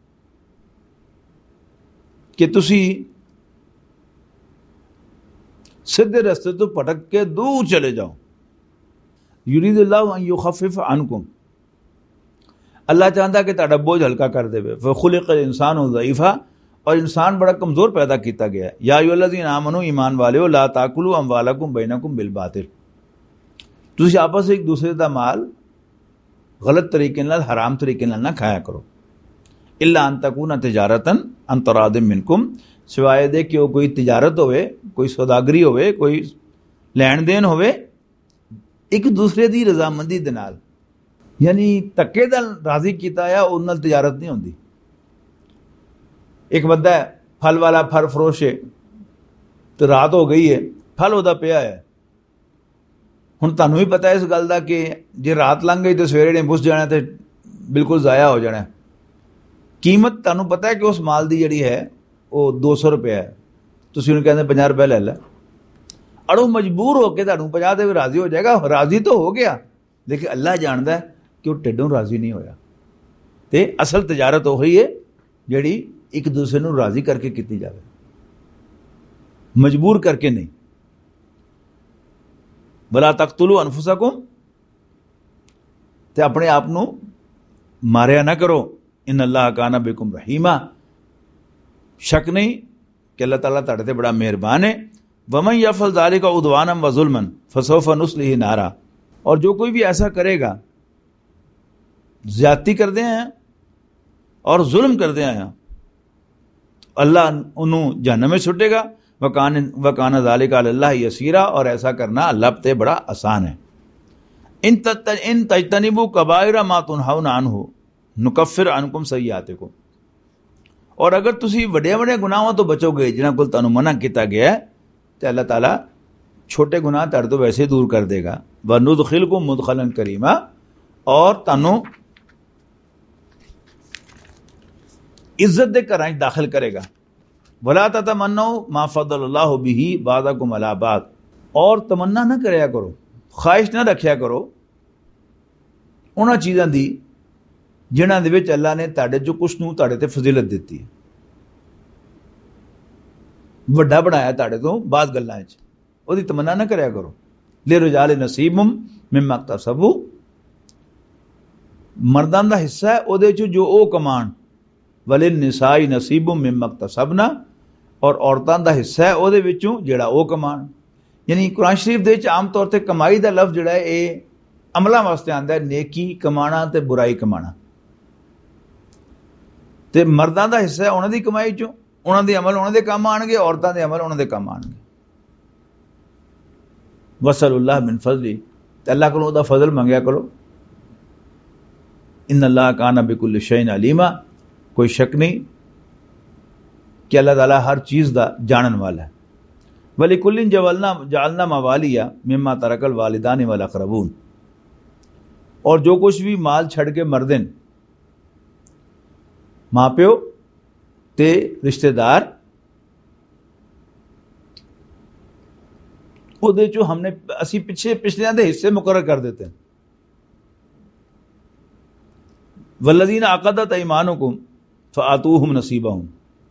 کہ تسی سیدھے رستے تو پھٹک کے دور چلے جاؤ. یرید اللہ ان یخفف عنکم اللہ چاہتا کہ تہاڈا بوجھ ہلکا کر دے. فخلق الانسان ضعیفا اور انسان بڑا کمزور پیدا کیتا گیا ہے. یا ایھا الذین آمنوا ایمان والو لا تاکلوا اموالکم بینکم بالباطل تسی آپس ایک دوسرے دا مال غلط طریقے نال حرام طریقے نال نہ کھایا کرو. الا ان تکون تجارتا عن تراض منکم سوائے دے کہ کوئی تجارت ہوئے, کوئی سوداگری ہوئے, کوئی لین دین ہوئے ایک دوسرے دی رضامندی دے نال, یعنی تکے دل راضی کیتا ہے ان نال تجارت نہیں ہوندی. ایک بندہ ہے پھل والا پھل فروش ہے تو رات ہو گئی ہے پھل ادا پیا ہے. ہن تانوں بھی پتہ ہے اس گل دا کہ جے رات لنگ گئی تو سویرے نے بس جانا تے بالکل ضائع ہو جانا. قیمت تانوں پتہ ہے کہ اس مال دی جڑی ہے وہ 200 روپے ہے, تسی انہوں کہندے 50 روپے لے لے اور وہ مجبور ہو کے تانوں 50 دے راضی ہو جائے گا. راضی تو ہو گیا لیکن اللہ جاندا ہے کہ وہ ٹھڈوں راضی نہیں ہویا. تے اصل تجارت وہی ہے جڑی ایک دوسرے نو راضی کر کے کیتی جاوے, مجبور کر کے نہیں. بلا تقتلوا انفسکم تے اپنے آپ نو ماریا نہ کرو. ان اللہ کان بکم رحیما شک نہیں کہ اللہ تعالیٰ تہاڈے تے بڑا مہربان ہے. ومن یفعل ذلک عدوانا وظلما فسوف نصلہ نارا اور جو کوئی بھی ایسا کرے گا زیادتی کردے ہیں اور ظلم کردے ہیں اللہ انہوں جہنم میں چھٹے گا. وکان ذالک علی اللہ یسیرا اور ایسا کرنا اللہ پہ بڑا آسان ہے. ان تجتنبوا کبائر ما تنہون عنہ نکفر عنکم سیئاتکم اور اگر تسی وڈے وڈے گناہوں تو بچو گے جنہاں کول تانوں منع کیتا گیا ہے تو اللہ تعالیٰ چھوٹے گناہ تہاڈے تو ویسے دور کر دے گا. وندخلکم مدخلا کریما اور تانوں عزت دے گھراں داخل کرے گا. ولا تتمنوا ما فضل اللہ به بعضکم علی بعض اور تمنا نہ کریا کرو, خواہش نہ رکھیا کرو انہاں چیزاں دی جنہاں دے وچ اللہ نے تہاڈے جو کچھ نو تہاڈے تے فضیلت دتی ہے, وڈا بنایا تہاڈے تو بعض گلاں وچ او دی تمنا نہ کریا کرو. لرجال نصیب مما اکتسبوا مردان دا حصہ ہے او دے چو جو او کمان، وَلِلنِّسَاءِ نَصِيبٌ مِّمَّا اكْتَسَبْنَا، اور عورتان دا حصہ ہے او دے وچوں جڑا او کمان. یعنی قرآن شریف دے عام طور تے کمائی دا لفظ جڑا ہے اے عملاں واسطے آندا ہے، نیکی کمانا تے برائی کمانا. تے مرداں دا حصہ ہے انہاں دی کمائی چوں، انہاں دے عمل انہاں دے کام آن گے، عورتاں دے عمل انہاں دے کام آن گے. وصل اللہ من فضلی، تے اللہ کولوں دا فضل منگیا کرو. ان اللہ کان بکل شیء علیما، کوئی شک نہیں کہ اللہ تعالیٰ ہر چیز دا جانن والا ہے. وَلِكُلٍّ جَعَلْنَا مَوَالِيَ مِمَّا تَرَكَ الْوَالِدَانِ وَالْأَقْرَبُونَ، اور جو کچھ بھی مال چھڑ کے مردن، ماں پیو تے رشتہ دار، وہ دے جو ہم نے اسی پچھلے دے حصے مقرر کر دیتے ہیں. وَالَّذِينَ عَقَدَتْ أَيْمَانُكُمْ فَآتُوهُمْ نَصِيبَهُمْ،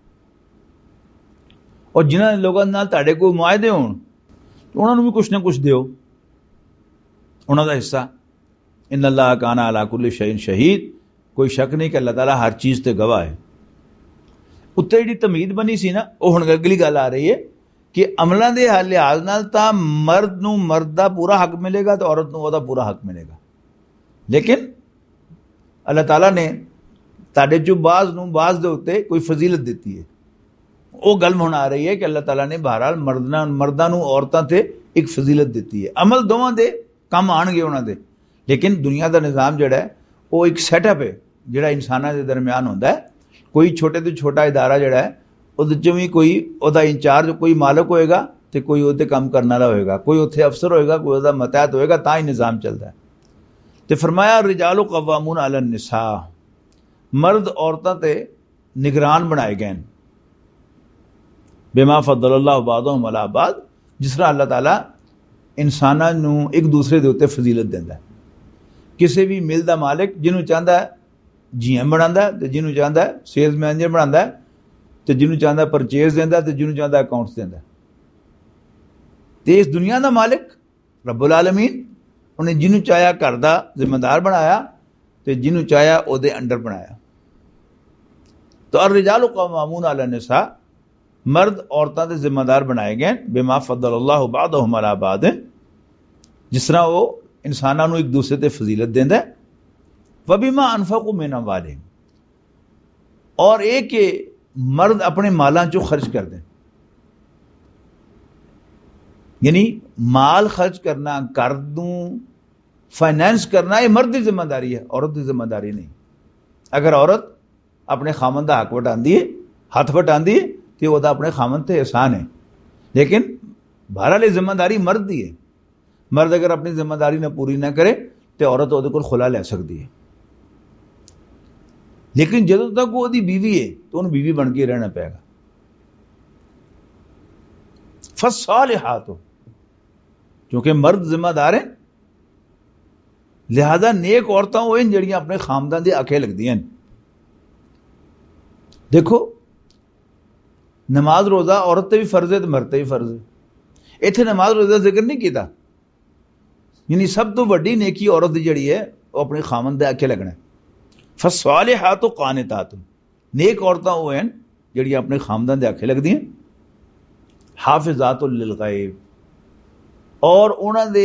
اور جنہاں لوگوں نال تہاڈے کوئی معاہدے ہون انہاں نوں بھی کچھ نہ کچھ دیو، انہاں دا حصہ. ان اللہ کان علی کل شیء شہید، کوئی شک نہیں کہ اللہ تعالیٰ ہر چیز تے گواہ ہے. اتنے جی تمید بنی سی نا، وہ ہن اگلی گل آ رہی ہے کہ عملاں دے لحاظ نال تاں مرد نوں مرد دا پورا حق ملے گا تو عورت نوں دا پورا حق ملے گا. لیکن اللہ تعالیٰ نے تاڈے چوں بعض نوں بعض دے اوتے کوئی فضیلت دیتی ہے. وہ گل ہن آ رہی ہے کہ اللہ تعالیٰ نے بہرحال مرداں نوں عورتاں تے ایک فضیلت دیتی ہے. عمل دوواں دے کم آن گے انہاں دے، لیکن دنیا دا نظام جڑا ہے وہ ایک سیٹ اپ ہے جڑا انساناں دے درمیان ہوندا ہے. کوئی چھوٹے تو چھوٹا ادارہ جڑا ہے اودے چوں وی کوئی اودا انچارج کوئی مالک ہوئے گا تے کوئی اوتے کام کرن والا ہوئے گا، کوئی اوتھے افسر ہوئے گا، کوئی اودا ماتحت ہوئے گا، تاں ہی نظام چلدا ہے. تے فرمایا الرجال قوامون علی النساء، مرد عورتاں تے نگران بنائے گئے بما فضل اللہ بعضهم علی بعض، جس طرح اللہ تعالیٰ انساناں نوں ایک دوسرے دے اوتے فضیلت دیندا ہے. کسی بھی مل دا مالک جنوں چاہندا ہے جی ایم بناوندا ہے تے جنوں چاہندا ہے سیلز مینیجر بناوندا ہے تے جنوں چاہندا ہے پرچیز دیندا ہے تے جنوں چاہندا ہے اکاؤنٹس دیندا ہے. تے اس دنیا دا مالک رب العالمین انہیں جنوں چاہیا گھر دا ذمہ دار بنایا تے جنوں چاہیا او دے انڈر بنایا. تو الرجال قوامون علی النساء، مرد عورتاں دے ذمہ دار بنائے گئے بما فضل اللہ بعضهم علی بعض، جس طرح وہ انساناں نوں ایک دوسرے تے فضیلت دیندا ہے. وبما انفقوا من اموالهم، اور ایک کہ مرد اپنے مالاں چوں خرچ کر دیں. یعنی مال خرچ کرنا، کردوں فائنینس کرنا، یہ مرد کی ذمہ داری ہے، عورت کی ذمہ داری نہیں. اگر عورت اپنے خامن دا حق وٹاندی ہے، ہاتھ وٹاندی ہے، تو وہ اپنے خامن تے احسان ہے. لیکن بہرحال ذمہ داری مرد دی ہے. مرد اگر اپنی ذمہ داری نہ پوری نہ کرے تو عورت وہ خلا لے سکتی ہے. لیکن جدوں تک وہ بیوی ہے تو انہوں بیوی بن کے رہنا پائے گا. فالصالحات، کیونکہ مرد ذمہ دار ہیں، لہذا نیک عورتاں وہ ہیں جڑیاں اپنے خاندان دے آکھے لگدی ہیں. دیکھو نماز روزہ عورت تے بھی فرض ہے تو مرد تے بھی فرض ہے. ایتھے نماز روزہ ذکر نہیں کیتا، یعنی سب تو بڑی نیکی عورت دی جڑی ہے وہ اپنے خامن دے آکھے لگنا ہے. فالصالحات قانتات، نیک عورتاں وہ ہیں جڑی اپنے خاندان دے آکھے لگدی ہیں. حافظات للغیب، اور انہاں دے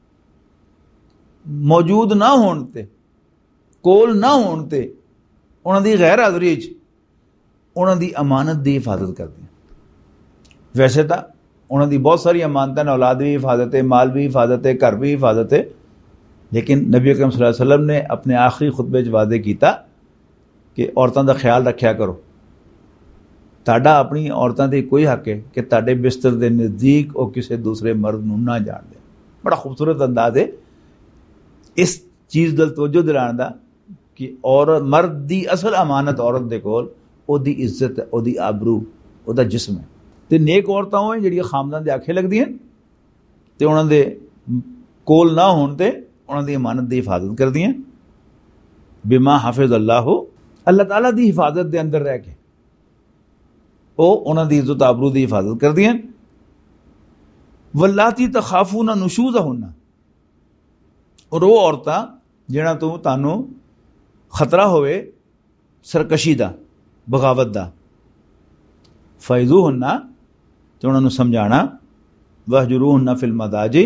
موجود نہ ہون تے، کول نہ ہون تے، انہاں دی غیر حاضری وچ انہاں دی امانت دی حفاظت کردی ہیں. ویسے تا انہاں دی بہت ساری امانتیں، اولاد بھی حفاظت ہے، مال بھی حفاظت ہے، گھر بھی حفاظت ہے. لیکن نبی اکرم صلی اللہ علیہ وسلم نے اپنے آخری خطبے وچ واضح کیتا کہ عورتاں دا خیال رکھیا کرو. تاڈا اپنی عورتاں تے کوئی حق ہے کہ تاڈے بستر دے نزدیک او کسے دوسرے مرد نوں نہ جان دے. بڑا خوبصورت انداز ہے اس چیز دل توجہ دلان دا کہ عورت مرد دی اصل امانت عورت دے کول او دی عزت، او دی آبرو، او دا جسم ہے. تے نیک عورتاں ہوئیں جڑی خاندان دے آکھے لگدی ہیں تے انہاں دے کول نہ ہون تے انہاں دی امانت دی حفاظت کردی ہیں. بما حافظ اللہ تعالیٰ دی حفاظت دے اندر رہ کے او انہاں دی عزت آبرو دی حفاظت کردی ہیں. واللاتی تخافون نشوزہن، اور وہ عورتاں جنہاں تو تانوں خطرہ ہوئے سرکشی دا بغاوت دا فائزوہن تے انہاں نوں سمجھانا وہجروہن فی المضاجع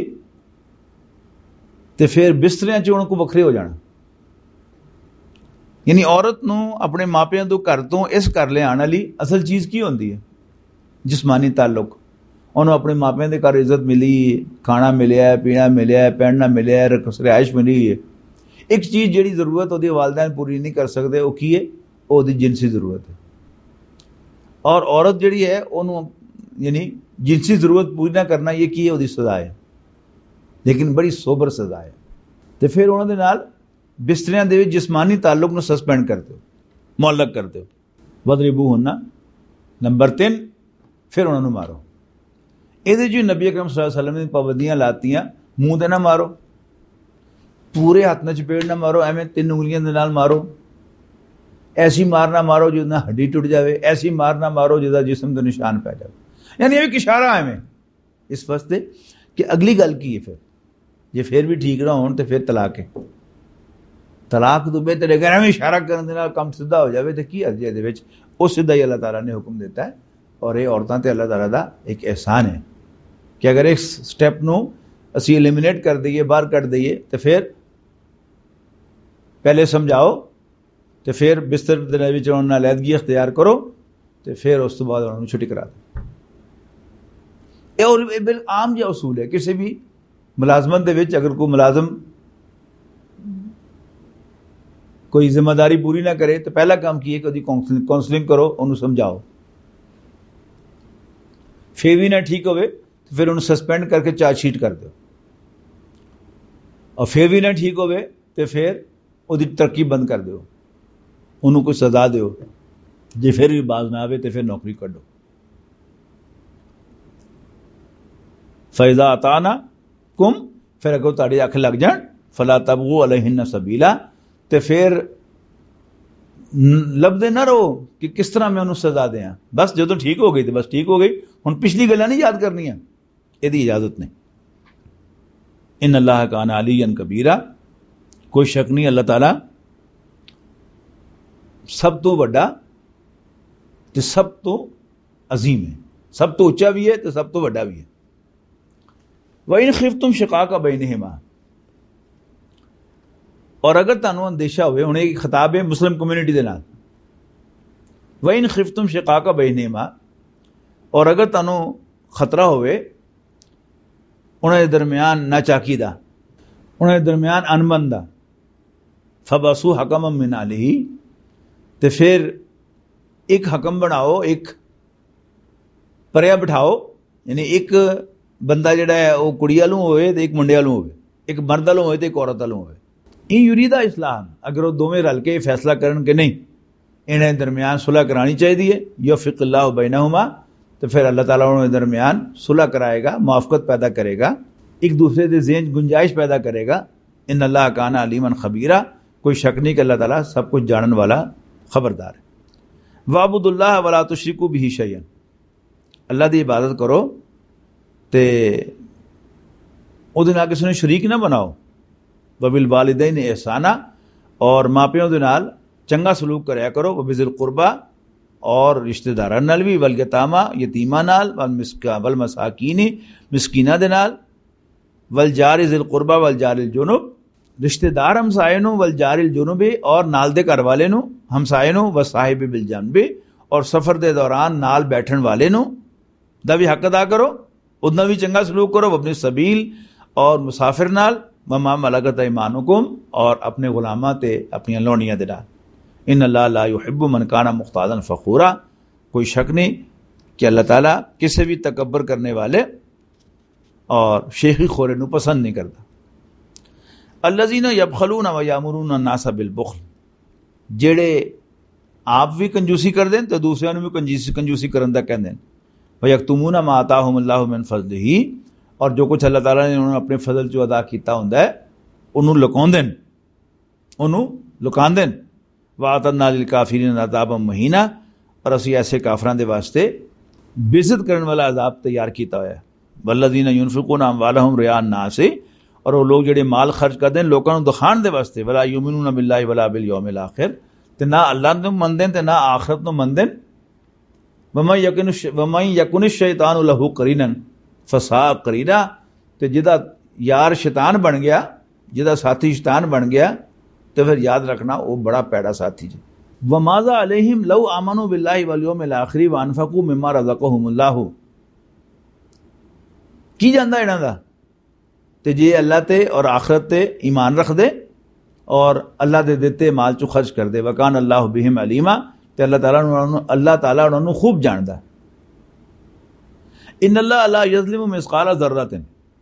تے پھر بستریاں چ انہاں کو وکھرے ہو جانا. یعنی عورت نو اپنے ماپیاں تو گھر تو اس گھر لے آنے والی اصل چیز کی ہوندی ہے؟ جسمانی تعلق. انہوں اپنے ماپیاں دے گھر عزت ملی, کھانا ملیا ہے, پینا ملیا ہے, پہننا ملیا ہے, رہائش ملی ہے. ایک چیز جیڑی ضرورت وہ والدین پوری نہیں کر سکتے وہ کی ہے؟ وہ جنسی ضرورت ہے. اور عورت جیڑی ہے انہوں یعنی جنسی ضرورت پوری نہ کرنا یہ کی ہے؟ وہ سزا ہے, لیکن بڑی سوبر سزا ہے. تو پھر انہوں دے نال بستریاں دے جسمانی تعلق نو سسپینڈ کر دو, معلق کر دو. وضربوہن نمبر 3 پھر انہوں نے مارو. یہ جو نبی اکرم صلی اللہ علیہ وسلم نے پابندیاں لاتیاں, منہ تے نہ مارو, پورے ہاتھ نہ چپیڑ نہ مارو, ایویں 3 انگلیاں دے نال مارو, ایسی مارنا مارو جس ہڈی ٹوٹ جاوے, ایسی مارنا مارو جس جسم تے نشان پی جائے. یعنی ایک اشارہ ہے اس واسطے کہ اگلی گل کی ہے پھر جی پھر بھی ٹھیک نہ ہون تے پھر طلاق ہے. طلاق تو بہتر ہے اگر اشارہ کرنے دے نال کم سیدھا ہو جاوے تے کی حرج ہے دے وچ. او سیدھا ہی اللہ تعالیٰ نے حکم دیتا ہے, اور یہ عورتاں تے اللہ تعالیٰ دا ایک احسان ہے کہ اگر ایک سٹیپ نو اسی ایلیمینیٹ کر دئیے, باہر کر دئیے, تو پھر پہلے سمجھاؤ, تو پھر بستر دے وچ انہاں نال علیحدگی اختیار کرو, تو پھر اس تو بعد انہاں نوں چھٹی کرا دو. یہ بالکل عام جہا اصول ہے. کسی بھی ملازمت دے وچ اگر کوئی ملازم کوئی ذمہ داری پوری نہ کرے تو پہلا کام کی ہے کہ کونسلنگ کرو, انہوں سمجھاؤ. پھر بھی نہ ٹھیک ہوئے تو پھر انہوں سسپینڈ کر کے چارج شیٹ کر دو, اور پھر بھی نہ ٹھیک ہوئے تو پھر وہ ترقی بند کر دو, انہوں کو سزا دو. جی پھر بھی باز نہ آئے تو پھر نوکری کر دو. فَإِذَا أَطَعْنَكُمْ پھر اگر تاڑی آنکھ لگ جان فَلَا تَبْغُوا عَلَيْهِنَّ سَبِيلًا تو پھر لبدے نہ رہو کہ کس طرح میں انہوں سزا دیا. بس جو تو ٹھیک ہو گئی تو بس ٹھیک ہو گئی, ہن پچھلی گلاں نہیں یاد کرنی ہیں, یہ اجازت نہیں. ان اللہ کان علیٰ کبیرہ, کوئی شک نہیں اللہ تعالیٰ سب تو بڑا تو سب تو عظیم ہے, سب تو اونچا بھی ہے تو سب تو بڑا بھی ہے. وَإِنْ خِفْتُمْ شِقَاقَ بَيْنِهِمَا, اور اگر تانوں اندیشہ ہوئے, انہیں ایک خطاب ہے مسلم کمیونٹی دے نال, وَإِنْ خِفْتُمْ شِقَاقَ بَيْنِهِمَا, اور اگر تانوں خطرہ ہوئے انہیں درمیان ناچاکی دا, انہیں درمیان انمن دا, فَبَعْثُوا حَكَمًا مِّنْ أَهْلِهِ, تو پھر ایک حکم بناؤ, ایک پریا بٹھاؤ. یعنی ایک بندہ جڑا ہے وہ کڑی والوں ہوئے تو ایک منڈے والوں ہوئے, ایک مرد والوں ہوئے تو ایک عورت والوں ہوئے. این یریدہ اسلام, اگر وہ دونوں رل کے فیصلہ کرن کہ نہیں انہیں درمیان صلح کرانی چاہیے, یوفق اللہ بینہما, تو پھر اللہ تعالیٰ انہیں درمیان صلح کرائے گا, موافقت پیدا کرے گا, ایک دوسرے کے ذہن گنجائش پیدا کرے گا. ان اللہ کان علیما خبیرہ, کوئی شک نہیں کہ اللہ تعالیٰ سب کچھ جانن والا خبردار ہے. وَاعْبُدُوا اللَّهَ وَلَا تُشْرِكُوا بِهِ شَيْئًا, اللہ دی عبادت کرو تے وہ کسی نے شریک نہ بناؤ. وَبِالْوَالِدَيْنِ احسانا, اور ماپیوں دے نال چنگا سلوک کریا کرو. وَبِذِل قُرْبَى, اور رشتہ داراں نال بھی, وَالْیتامیٰ یتیماں نال, وَالْمَسَاکِین مسکیناں دے نال, وَالْجَارِ ذِل قُرْبَى وَالْجَارِ الْجُنُب, رشتہ دار ہمسائے نو, وَالْجَارِ الْجُنُب, اور نال دے گھر والے نو ہمسائے نو, وَصَاحِبِ بِالْجَنبِ, اور سفر دے دوران نال بیٹھن والے نو دا بھی حق ادا کرو, ادنا بھی چنگا سلوک کرو. اپنے سبیل, اور مسافر نال, وما ملکت ایمانکم, اور اپنے غلاماں تے اپنی لونیاں دے نال. ان اللہ لا یحب من کان مختالا فخورا, کوئی شک نہیں کہ اللہ تعالیٰ کسی بھی تکبر کرنے والے اور شیخی خورے نو پسند نہیں کرتا. الذین یبخلون ویامرون الناس بالبخل, جڑے آپ بھی کنجوسی کر دیں تو دوسرے بھی کنجوسی کرن دا کہندے ہیں. وَيَكْتُمُونَ مَا آتَاهُمُ اللَّهُ مِنْ فَضْلِهِ, اور جو کچھ اللہ تعالیٰ نے انہوں نے اپنے فضل جو عطا کیتا ہوندا ہے انہوں لکاندن, انہوں لکاندن. وَأَعْتَدْنَا لِلْكَافِرِينَ عَذَابًا مُهِينًا, اور اسی ایسے کافراں دے واسطے بےزت کرنے والا عذاب تیار کیتا ہوا ہے. وَالَّذِينَ يُنْفِقُونَ أَمْوَالَهُمْ رِئَاءَ النَّاسِ, اور وہ لوگ جڑے مال خرچ کرتے ہیں لوگوں کو دکھان دے واسطے، ولا یؤمنون باللہ ولا بالیوم الاخر، تے نہ اللہ نو مندیں تے نہ آخرت نو مندیں. ومن یکن الشیطان لہ قرینا فساء قرینا، تے جدا یار شیطان بن گیا، جدا ساتھی شیطان بن گیا تو پھر یاد رکھنا وہ بڑا پیڑا ساتھی جی. وماذا علیہم لو آمنوا باللہ والیوم الاخر وانفقوا مما رزقهم اللہ، کی جاندا انہاں دا تے جے اللہ تے اور آخرت تے ایمان رکھ دے اور اللہ دے دیتے مال چو خرچ کر دے. وکان اللہ بہم علیما، تے اللہ تعالیٰ انہوں نے خوب جاندا. ان اللہ لا یظلم مثقال ذرۃ،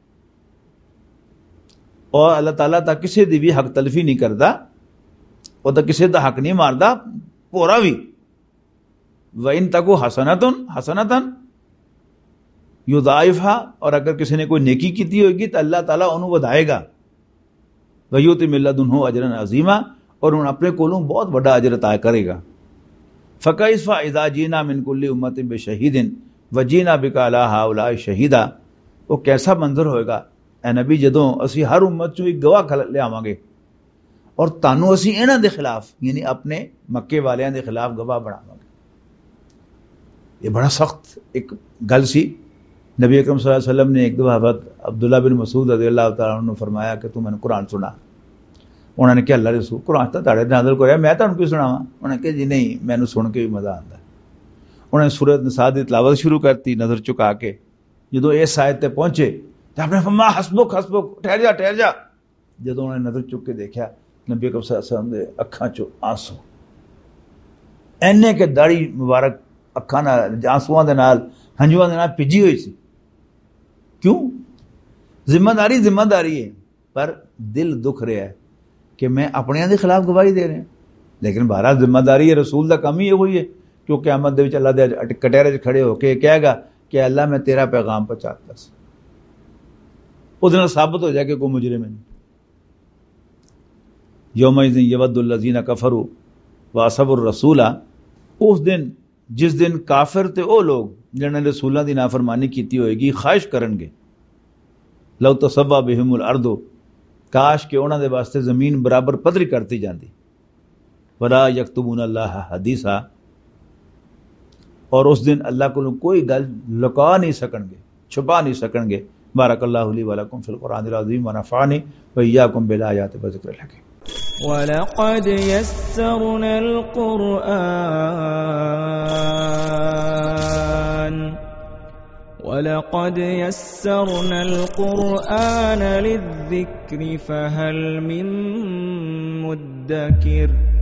اور اللہ تعالیٰ تا کسی دی بھی حق تلفی نہیں کردا، وہ تو کسی دا حق نہیں ماردا پورا بھی. وَإِن تَكُ حَسَنَةً یضاعفها، اور اگر کسی نے کوئی نیکی کیتی ہوگی تو اللہ تعالیٰ انہوں ودائے گا. وَيُؤْتِ مِن لَّدُنْهُ أَجْرًا عَظِيمًا، اور انہوں اپنے کولوں بہت بڑا اجر عطا کرے گا. فَكَيْفَ إِذَا جِئْنَا مِن كُلِّ أُمَّةٍ بِشَهِيدٍ وَجِئْنَا بِكَ عَلَىٰ هَٰؤُلَاءِ شَهِيدًا، وہ کیسا منظر ہوئے گا اے نبی جدوں اسی ہر امت چوں ایک گواہ لے آواں گے اور تانوں اسی انہاں دے خلاف یعنی اپنے مکے والیاں دے خلاف گواہ بناواں گے. یہ بڑا سخت ایک گل سی. نبی اکرم صلی اللہ علیہ وسلم نے ایک دفعہ عبداللہ بن مسعود رضی اللہ تعالیٰ عنہ نے فرمایا کہ تو میں نے قرآن سنا. انہوں نے کہا اللہ رسول قرآن تو تاڑے نازل کریا، میں تانوں کیوں سناواں؟ انہوں نے کہا جی نہیں، میں نے سن کے بھی مزہ آندا. انہوں نے سورۃ نساء دی تلاوت شروع کرتی نظر چکا کے. جدوں اس آیت تے پہنچے تو آپ نے فرمایا حسبک حسبک، ٹھہر جا ٹھہر جا. جدوں انہوں نے نظر چک کے دیکھا نبی اکرم صلی اللہ علیہ وسلم دے اکھاں چوں آنسو، اینے کہ داڑھی مبارک اکھاں نال آنسواں دے نال ہنجواں دے نال پجی ہوئی سی. کیوں؟ ذمہ داری ہے، پر دل دکھ رہا ہے کہ میں اپنے دے خلاف گواہی دے رہے ہیں. لیکن بہرحال ذمہ داری ہے، رسول دا کام ہی یہ ہوئی ہے کہ قیامت دے وچ اللہ دے کٹہرے وچ کھڑے ہو کے کہے گا کہ اللہ میں تیرا پیغام پہنچاتا سی. اس دن ثابت ہو جائے کہ کوئی مجرم نہیں. یومئذ یود الذین کفروا وعصوا الرسول، اس دن جس دن کافر تے او لوگ جنہاں نے رسولاں دی نافرمانی کیتی ہوئے گی خواہش کرن گے لو تصوا بہم الارض، کاش کہ انہاں دے واسطے زمین برابر پدری کرتی جاندی. ولا یکتمون اللہ حدیثا، اور اس دن اللہ کو کوئی گل لکا نہیں سکن گے، چھپا نہیں سکن گے. بارک اللہ لی ولکم فی القرآن العظیم ونفعنی وإیاکم بالآیات والذکر الحکیم. وَلَقَدْ يَسَّرْنَا الْقُرْآنَ لِلذِّكْرِ فَهَلْ مِن مُّدَّكِرٍ